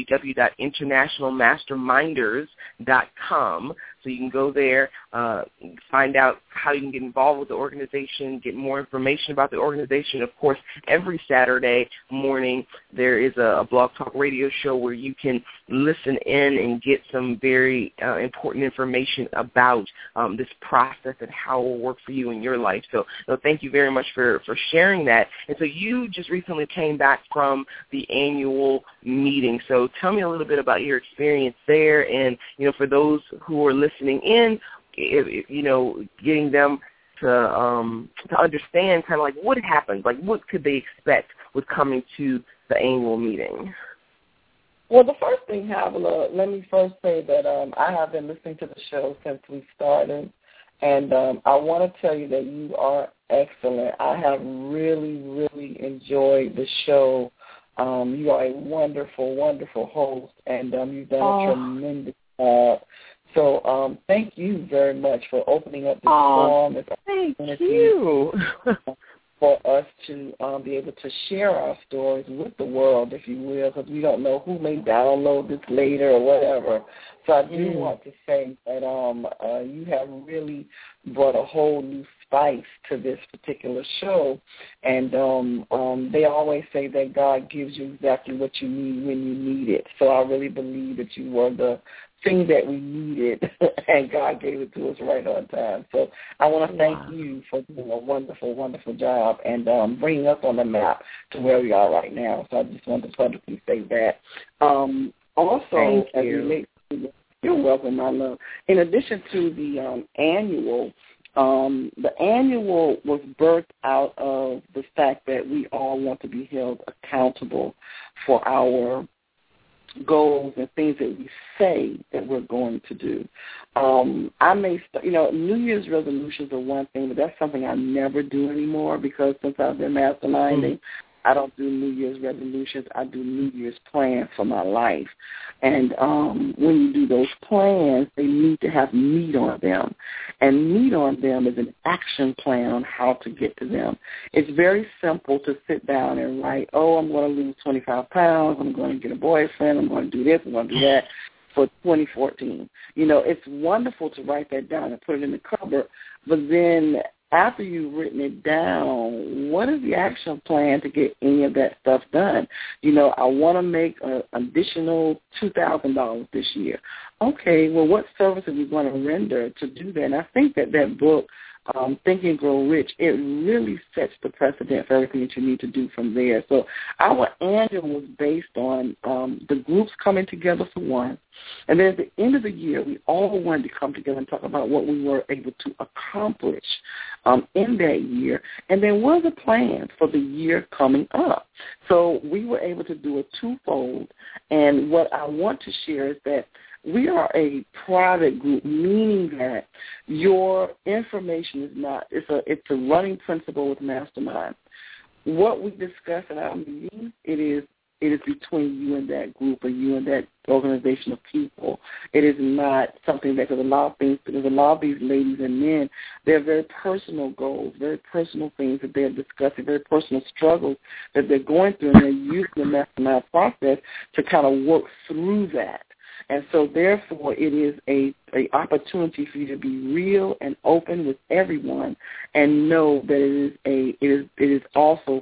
www.internationalmasterminders.com. So you can go there, find out how you can get involved with the organization, get more information about the organization. Of course, every Saturday morning there is a Blog Talk Radio show where you can listen in and get some very important information about this process and how it will work for you in your life. So thank you very much for sharing that. And so you just recently came back from the annual meeting. So tell me a little bit about your experience there, and for those who are listening in, getting them to understand kind of like what happened, like what could they expect with coming to the annual meeting. Well, the first thing, Havilah, let me first say that I have been listening to the show since we started, and I want to tell you that you are excellent. I have really, really enjoyed the show. You are a wonderful, wonderful host, and you've done a tremendous job. So thank you very much for opening up this forum. Thank you. For us to be able to share our stories with the world, if you will, because we don't know who may download this later or whatever. So I do want to say that you have really brought a whole new spice to this particular show. And they always say that God gives you exactly what you need when you need it. So I really believe that you were the thing that we needed, and God gave it to us right on time. So I want to thank you for doing a wonderful, wonderful job and bringing us on the map to where we are right now. So I just wanted to publicly say that. Also, as you're welcome, my love. In addition to the annual was birthed out of the fact that we all want to be held accountable for our goals and things that we say that we're going to do. New Year's resolutions are one thing, but that's something I never do anymore because since I've been masterminding, I don't do New Year's resolutions. I do New Year's plans for my life. And when you do those plans, they need to have meat on them. And meat on them is an action plan on how to get to them. It's very simple to sit down and write, I'm going to lose 25 pounds. I'm going to get a boyfriend. I'm going to do this. I'm going to do that for 2014. It's wonderful to write that down and put it in the cupboard, but then after you've written it down, what is the action plan to get any of that stuff done? I want to make an additional $2,000 this year. Okay, well, what service are we going to render to do that? And I think that book, Think and Grow Rich, it really sets the precedent for everything that you need to do from there. So our annual was based on the groups coming together for one. And then at the end of the year, we all wanted to come together and talk about what we were able to accomplish in that year. And then what are the plans for the year coming up? So we were able to do a twofold. And what I want to share is that we are a private group, meaning that your information is not, it's a running principle with Mastermind. What we discuss in our meetings, it is between you and that group or you and that organization of people. It is not something that, because a lot of these ladies and men, they're very personal goals, very personal things that they're discussing, very personal struggles that they're going through, and they're using the Mastermind process to kind of work through that. And so, therefore, it is a opportunity for you to be real and open with everyone, and know that it is also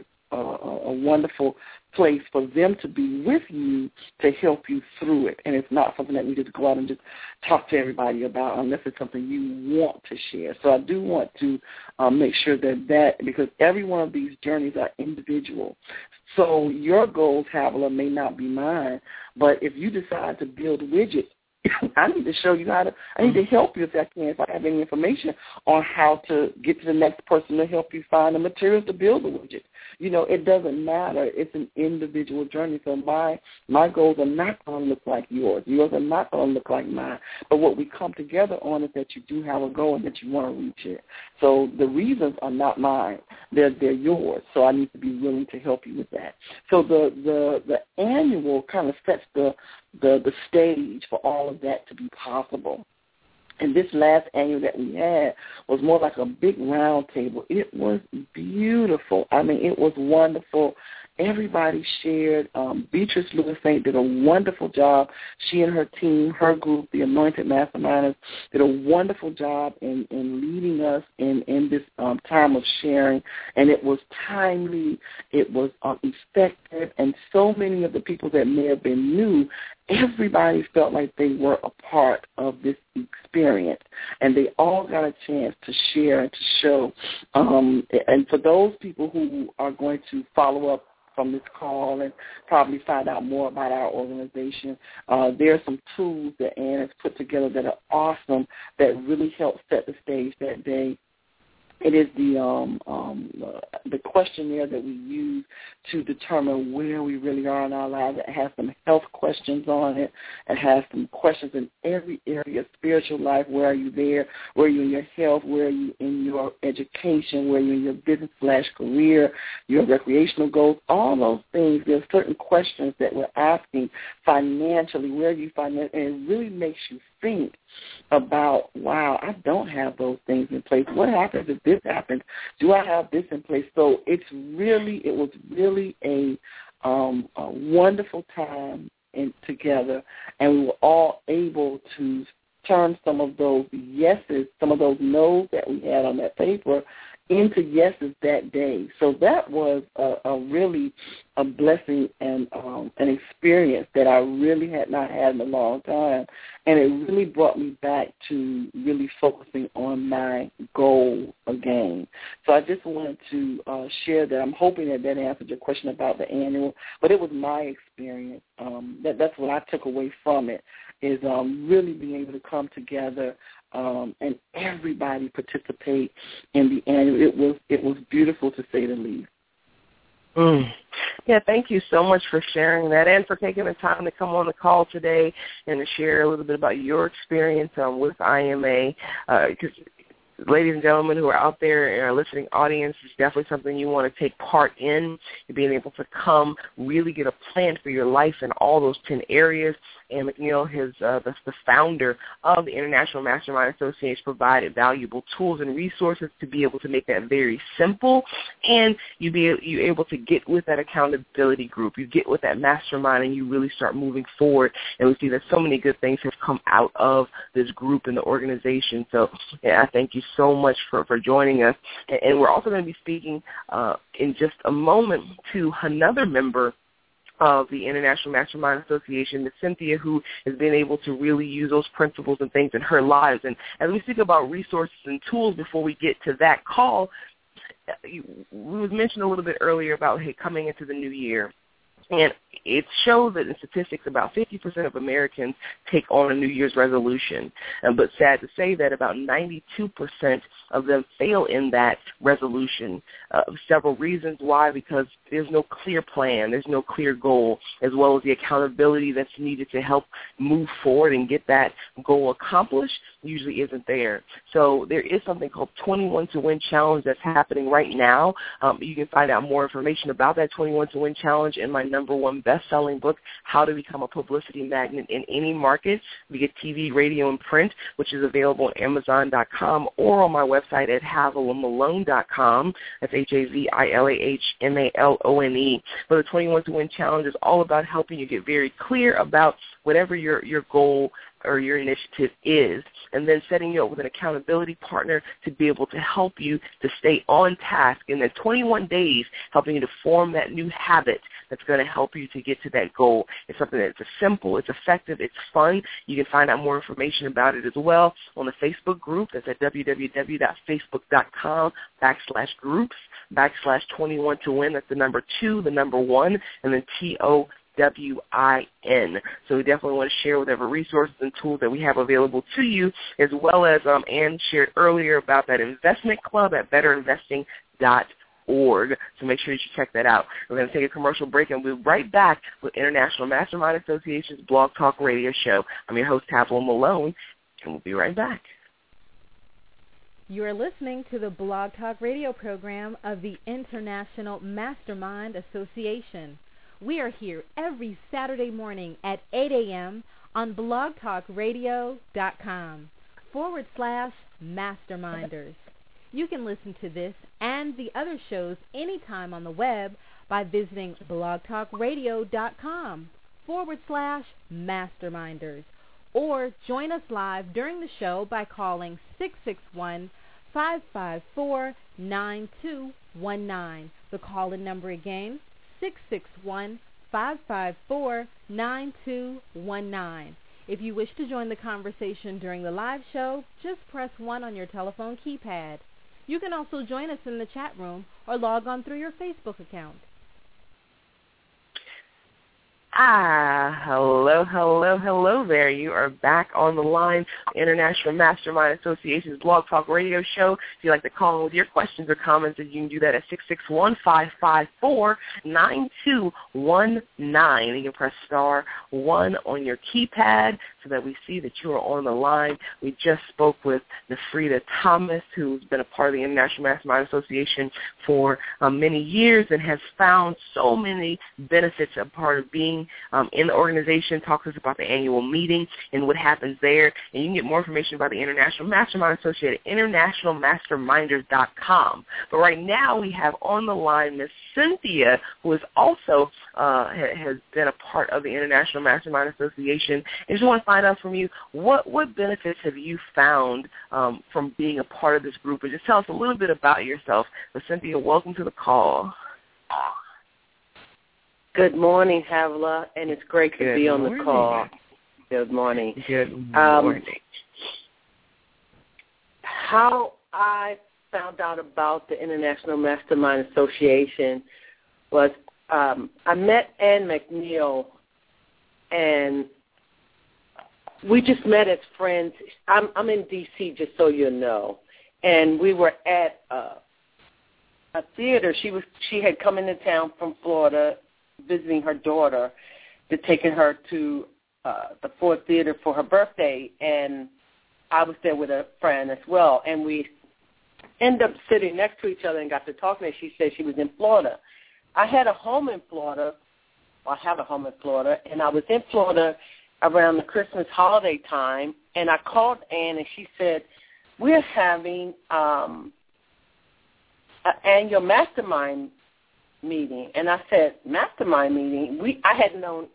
a wonderful place for them to be with you to help you through it. And it's not something that we just go out and just talk to everybody about unless it's something you want to share. So I do want to make sure that because every one of these journeys are individual. So your goals, Havilah, may not be mine, but if you decide to build widgets I need to show you I need to help you if I can, if I have any information on how to get to the next person to help you find the materials to build the widget. It doesn't matter. It's an individual journey. So my goals are not going to look like yours. Yours are not going to look like mine. But what we come together on is that you do have a goal and that you want to reach it. So the reasons are not mine. They're yours. So I need to be willing to help you with that. So the annual kind of sets the stage for all of that to be possible. And this last annual that we had was more like a big round table. It was beautiful. I mean, it was wonderful. Everybody shared. Beatrice Lewis Saint did a wonderful job. She and her team, her group, the Anointed Masterminders, did a wonderful job in leading us in this time of sharing. And it was timely. It was effective. And so many of the people that may have been new, everybody felt like they were a part of this experience, and they all got a chance to share and to show. And for those people who are going to follow up from this call and probably find out more about our organization, there are some tools that Ann has put together that are awesome that really help set the stage that day. It is the questionnaire that we use to determine where we really are in our lives. It has some health questions on it. It has some questions in every area of spiritual life. Where are you there? Where are you in your health? Where are you in your education? Where are you in your business/career, your recreational goals? All those things, there are certain questions that we're asking financially. Where are you financially? And it really makes you think about, wow, I don't have those things in place. What happens if this happens? Do I have this in place? So it was really a wonderful time together, and we were all able to turn some of those yeses, some of those no's that we had on that paper into yeses that day. So that was really a blessing and an experience that I really had not had in a long time. And it really brought me back to really focusing on my goal again. So I just wanted to share that. I'm hoping that answered your question about the annual, but it was my experience. That's what I took away from it, is really being able to come together and everybody participate in the annual. It was beautiful, to say the least. Yeah, thank you so much for sharing that and for taking the time to come on the call today and to share a little bit about your experience with IMA. Because, ladies and gentlemen who are out there in our listening audience, it's definitely something you want to take part in, being able to come, really get a plan for your life in all those 10 areas. And McNeil, the founder of the International Mastermind Association, provided valuable tools and resources to be able to make that very simple, and you're able to get with that accountability group. You get with that mastermind, and you really start moving forward. And we see that so many good things have come out of this group and the organization. So yeah, I thank you so much for joining us. And we're also going to be speaking in just a moment to another member of the International Mastermind Association, Ms. Cynthia, who has been able to really use those principles and things in her lives. And as we speak about resources and tools before we get to that call, we was mentioned a little bit earlier about coming into the new year. And it shows that in statistics about 50% of Americans take on a New Year's resolution. But sad to say that about 92% of them fail in that resolution. Several reasons why: because there's no clear plan, there's no clear goal, as well as the accountability that's needed to help move forward and get that goal accomplished usually isn't there. So there is something called 21 to Win Challenge that's happening right now. You can find out more information about that 21 to Win Challenge in my #1 best-selling book, How to Become a Publicity Magnet in Any Market, via TV, radio, and print, which is available on Amazon.com or on my website at HavilandMalone.com. That's HavilahMalone. But the 21 to Win Challenge is all about helping you get very clear about whatever your goal or your initiative is, and then setting you up with an accountability partner to be able to help you to stay on task in the 21 days, helping you to form that new habit that's going to help you to get to that goal. It's something that's simple, it's effective, it's fun. You can find out more information about it as well on the Facebook group. That's at www.facebook.com/groups/21 to win. That's the number 2, the number 1, and then TOWIN. So we definitely want to share whatever resources and tools that we have available to you, as well as Ann shared earlier about that investment club at betterinvesting.org. So make sure that you check that out. We're going to take a commercial break, and we'll be right back with International Mastermind Association's Blog Talk Radio Show. I'm your host, Havilah Malone, and we'll be right back. You are listening to the Blog Talk Radio program of the International Mastermind Association. We are here every Saturday morning at 8 a.m. on blogtalkradio.com/masterminders. You can listen to this and the other shows anytime on the web by visiting blogtalkradio.com/masterminders. Or join us live during the show by calling 661-554-9219. The call-in number again, 661-554-9219. If you wish to join the conversation during the live show, just press 1 on your telephone keypad. You can also join us in the chat room or log on through your Facebook account. Hello there. You are back on the line. International Mastermind Association's Blog Talk Radio Show. If you'd like to call in with your questions or comments, you can do that at 661-554-9219. You can press star 1 on your keypad so that we see that you are on the line. We just spoke with Nefrida Thomas, who's been a part of the International Mastermind Association for many years and has found so many benefits a part of being in the organization. Talks to us about the annual meeting and what happens there. And you can get more information about the International Mastermind Association at internationalmasterminders.com. But right now we have on the line Miss Cynthia, who is also has been a part of the International Mastermind Association. And just want to find out from you, what benefits have you found from being a part of this group? And just tell us a little bit about yourself. So Cynthia, welcome to the call. Good morning, Havilah, and it's great to be on the call. Good morning. Good morning. How I found out about the International Mastermind Association was I met Ann McNeil, and we just met as friends. I'm in D.C., just so you know, and we were at a theater. She had come into town from Florida, visiting her daughter, to taking her to the Ford Theater for her birthday, and I was there with a friend as well, and we ended up sitting next to each other and got to talking, and she said she was in Florida. I had a home in Florida. Well, I have a home in Florida, and I was in Florida around the Christmas holiday time, and I called Ann, and she said, we're having an annual mastermind meeting. And I said, mastermind meeting? I had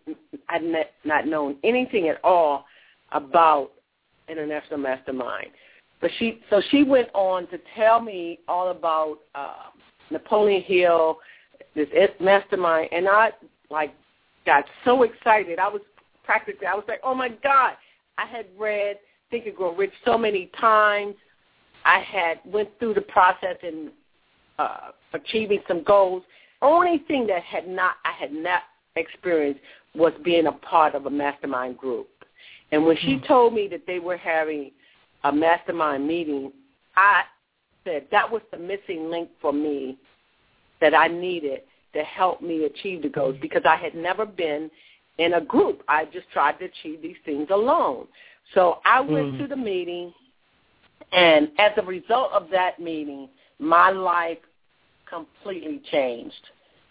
not known anything at all about International Mastermind. But she went on to tell me all about Napoleon Hill, this mastermind, and I got so excited. I was like, oh my God! I had read Think and Grow Rich so many times. I had went through the process in achieving some goals. Only thing that I had not experienced was being a part of a mastermind group. And when she told me that they were having a mastermind meeting, I said that was the missing link for me that I needed to help me achieve the goals, because I had never been in a group. I just tried to achieve these things alone. So I went to the meeting, and as a result of that meeting, my life completely changed.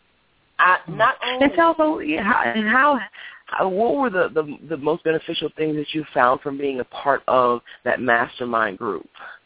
Not only. And also, what were the most beneficial things that you found from being a part of that mastermind group?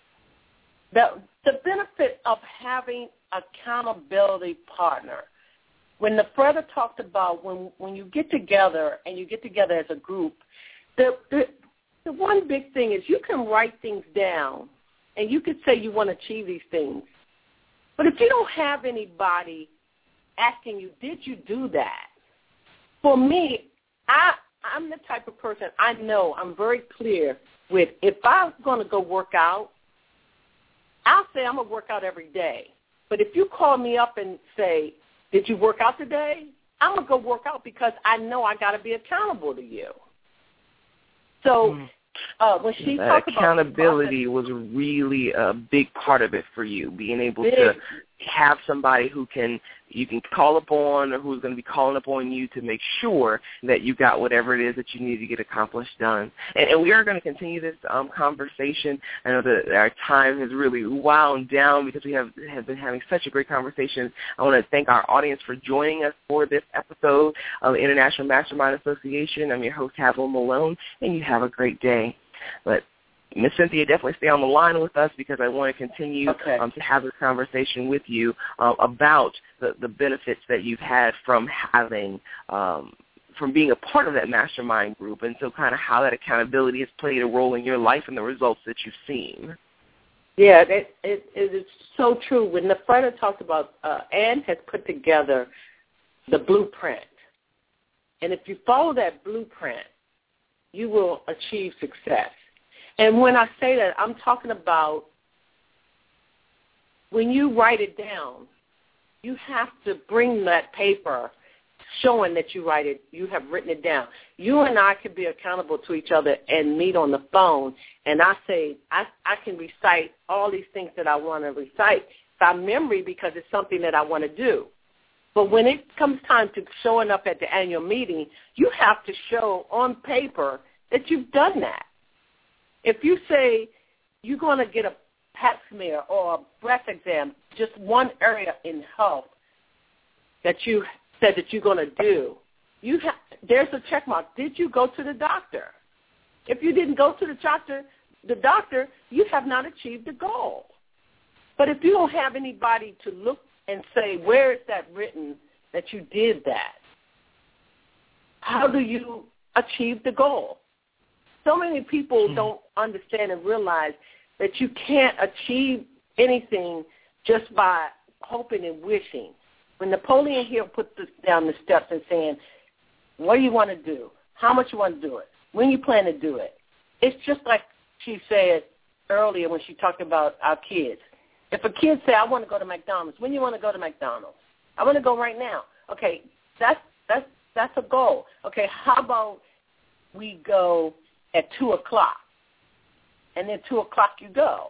The benefit of having accountability partner. When Nefrida talked about when you get together and you get together as a group, the one big thing is you can write things down and you could say you want to achieve these things. But if you don't have anybody asking you, did you do that? For me, I'm the type of person, I know I'm very clear with, if I'm going to go work out, I'll say I'm going to work out every day. But if you call me up and say, did you work out today? I'm going to go work out because I know I got to be accountable to you. So when she talked about accountability was really a big part of it for you, being able to have somebody who you can call upon or who's going to be calling upon you to make sure that you got whatever it is that you need to get accomplished done. And we are going to continue this conversation. I know that our time has really wound down because we have been having such a great conversation. I want to thank our audience for joining us for this episode of the International Mastermind Association. I'm your host, Hazel Malone, and you have a great day. But Ms. Cynthia, definitely stay on the line with us because I want to continue to have this conversation with you about the benefits that you've had from having, from being a part of that mastermind group, and so kind of how that accountability has played a role in your life and the results that you've seen. Yeah, it is so true. When Nefreda talked about, Ann has put together the blueprint. And if you follow that blueprint, you will achieve success. And when I say that, I'm talking about when you write it down, you have to bring that paper showing that you have written it down. You and I can be accountable to each other and meet on the phone, and I say, I can recite all these things that I want to recite by memory because it's something that I want to do. But when it comes time to showing up at the annual meeting, you have to show on paper that you've done that. If you say you're going to get a pap smear or a breast exam, just one area in health that you said that you're going to do, there's a check mark. Did you go to the doctor? If you didn't go to the doctor, you have not achieved the goal. But if you don't have anybody to look and say, where is that written that you did that, how do you achieve the goal? So many people don't understand and realize that you can't achieve anything just by hoping and wishing. When Napoleon Hill put this down the steps and saying, what do you want to do? How much you want to do it? When you plan to do it? It's just like she said earlier when she talked about our kids. If a kid say, I want to go to McDonald's, when you want to go to McDonald's? I want to go right now. Okay, that's a goal. Okay, how about we go at 2 o'clock, and then 2 o'clock you go.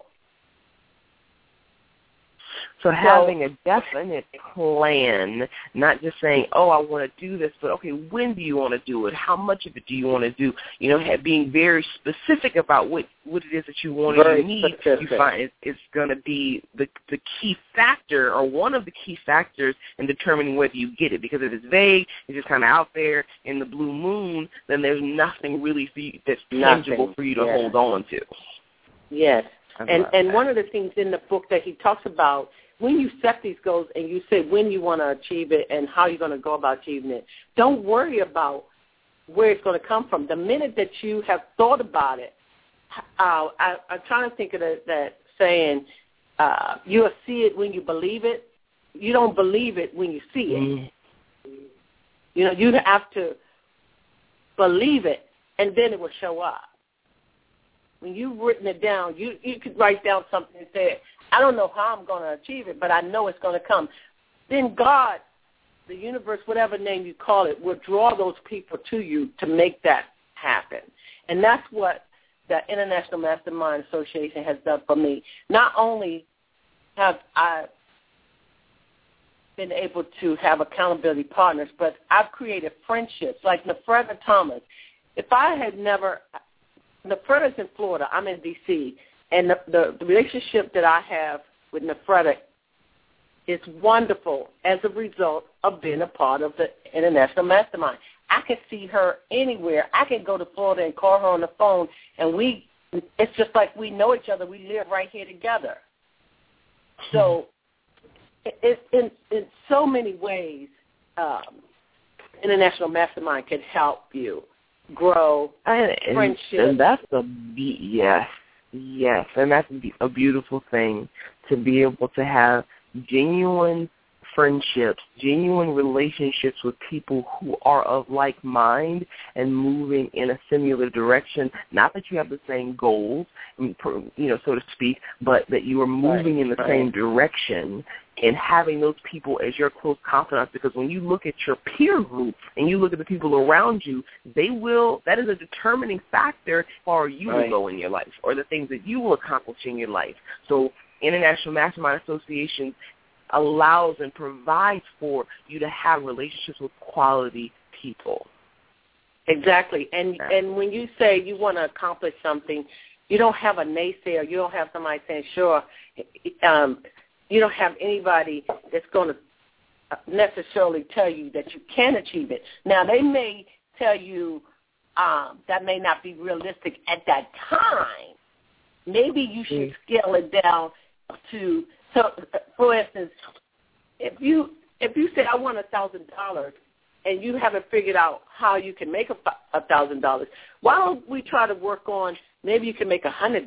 So having a definite plan, not just saying, oh, I want to do this, but, okay, when do you want to do it? How much of it do you want to do? You know, being very specific about what it is that you want to need, you find it's going to be the key factor or one of the key factors in determining whether you get it. Because if it's vague, it's just kind of out there in the blue moon, then there's nothing really for you that's tangible for you to hold on to. Yes. And one of the things in the book that he talks about, when you set these goals and you say when you want to achieve it and how you're going to go about achieving it, don't worry about where it's going to come from. The minute that you have thought about it, I'm trying to think of that saying, you'll see it when you believe it. You don't believe it when you see it. You know, you have to believe it, and then it will show up. When you've written it down, you could write down something and say, I don't know how I'm going to achieve it, but I know it's going to come. Then God, the universe, whatever name you call it, will draw those people to you to make that happen. And that's what the International Mastermind Association has done for me. Not only have I been able to have accountability partners, but I've created friendships like Nefreda Thomas. If I had never... Nefreda's in Florida. I'm in D.C., and the relationship that I have with Nefreda is wonderful as a result of being a part of the International Mastermind. I can see her anywhere. I can go to Florida and call her on the phone, and it's just like we know each other. We live right here together. So it's in so many ways, International Mastermind can help you grow friendship. And that's yes, and that's a beautiful thing, to be able to have genuine friendships, genuine relationships with people who are of like mind and moving in a similar direction. Not that you have the same goals, so to speak, but that you are moving in the same direction, and having those people as your close confidants. Because when you look at your peer group and you look at the people around you, that is a determining factor as far as you will go in your life or the things that you will accomplish in your life. So International Mastermind Association allows and provides for you to have relationships with quality people. Exactly. And when you say you want to accomplish something, you don't have a naysayer. You don't have somebody saying, sure. You don't have anybody that's going to necessarily tell you that you can achieve it. Now, they may tell you that may not be realistic at that time. Maybe you should scale it down to, so for instance, if you say I want $1,000 and you haven't figured out how you can make $1,000, why don't we try to work on maybe you can make $100?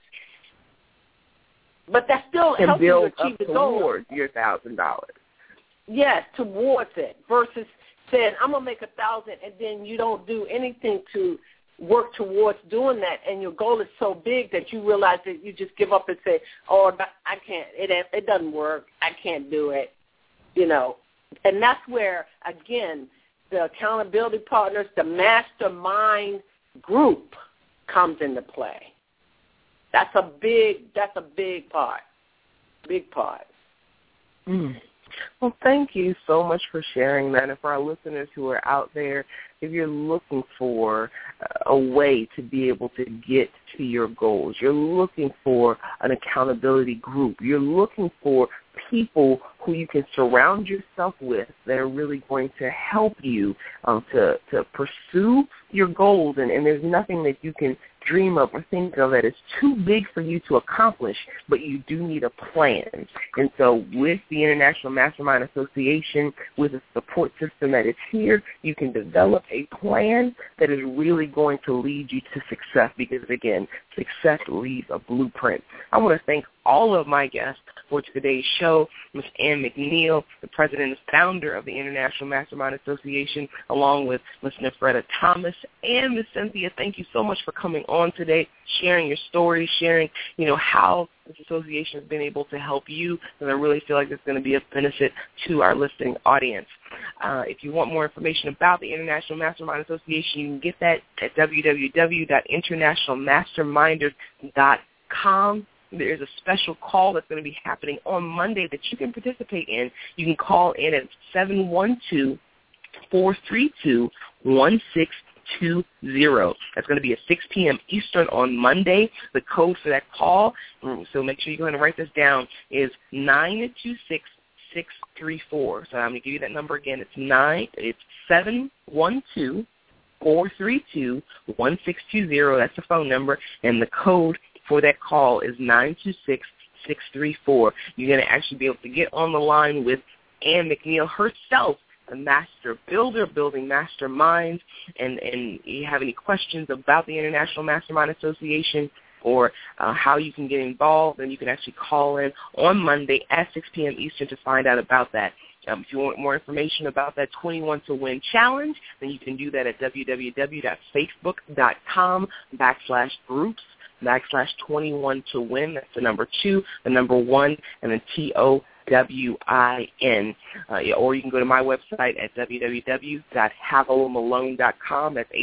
But that still helps you achieve the goal. Towards your $1,000. Yes, towards it, versus saying I'm gonna make $1,000 and then you don't do anything to work towards doing that, and your goal is so big that you realize that you just give up and say, "Oh, I can't. It doesn't work. I can't do it." And that's where again the accountability partners, the mastermind group, comes into play. That's a big part. Big part. Well, thank you so much for sharing that. And for our listeners who are out there, if you're looking for a way to be able to get to your goals, you're looking for an accountability group, you're looking for people who you can surround yourself with that are really going to help you to pursue your goals, and there's nothing that you can dream of or think of that is too big for you to accomplish, but you do need a plan. And so with the International Mastermind Association, with a support system that is here, you can develop a plan that is really going to lead you to success because, again, success leaves a blueprint. I want to thank all of my guests for today's show, Ms. Ann McNeil, the president and founder of the International Mastermind Association, along with Ms. Nefreda Thomas and Ms. Cynthia. Thank you so much for coming on today, sharing your story, sharing, how this association has been able to help you, and I really feel like it's going to be a benefit to our listening audience. If you want more information about the International Mastermind Association, you can get that at www.internationalmasterminders.com. There is a special call that's going to be happening on Monday that you can participate in. You can call in at 712-432-1620. That's going to be at 6 p.m. Eastern on Monday. The code for that call, so make sure you go ahead and write this down, is 926-634. So I'm going to give you that number again. It's 712-432-1620. That's the phone number, and the code for that call is 926-634. You're going to actually be able to get on the line with Ann McNeil herself, the master builder, building masterminds, and you have any questions about the International Mastermind Association or how you can get involved, then you can actually call in on Monday at 6 p.m. Eastern to find out about that. If you want more information about that 21 to Win challenge, then you can do that at www.facebook.com/groups/21 to Win. That's the number 2, the number 1, and then TOWIN. Or you can go to my website at www.havilamalone.com. That's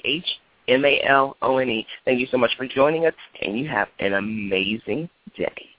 HAVILAHMALONE. Thank you so much for joining us, and you have an amazing day.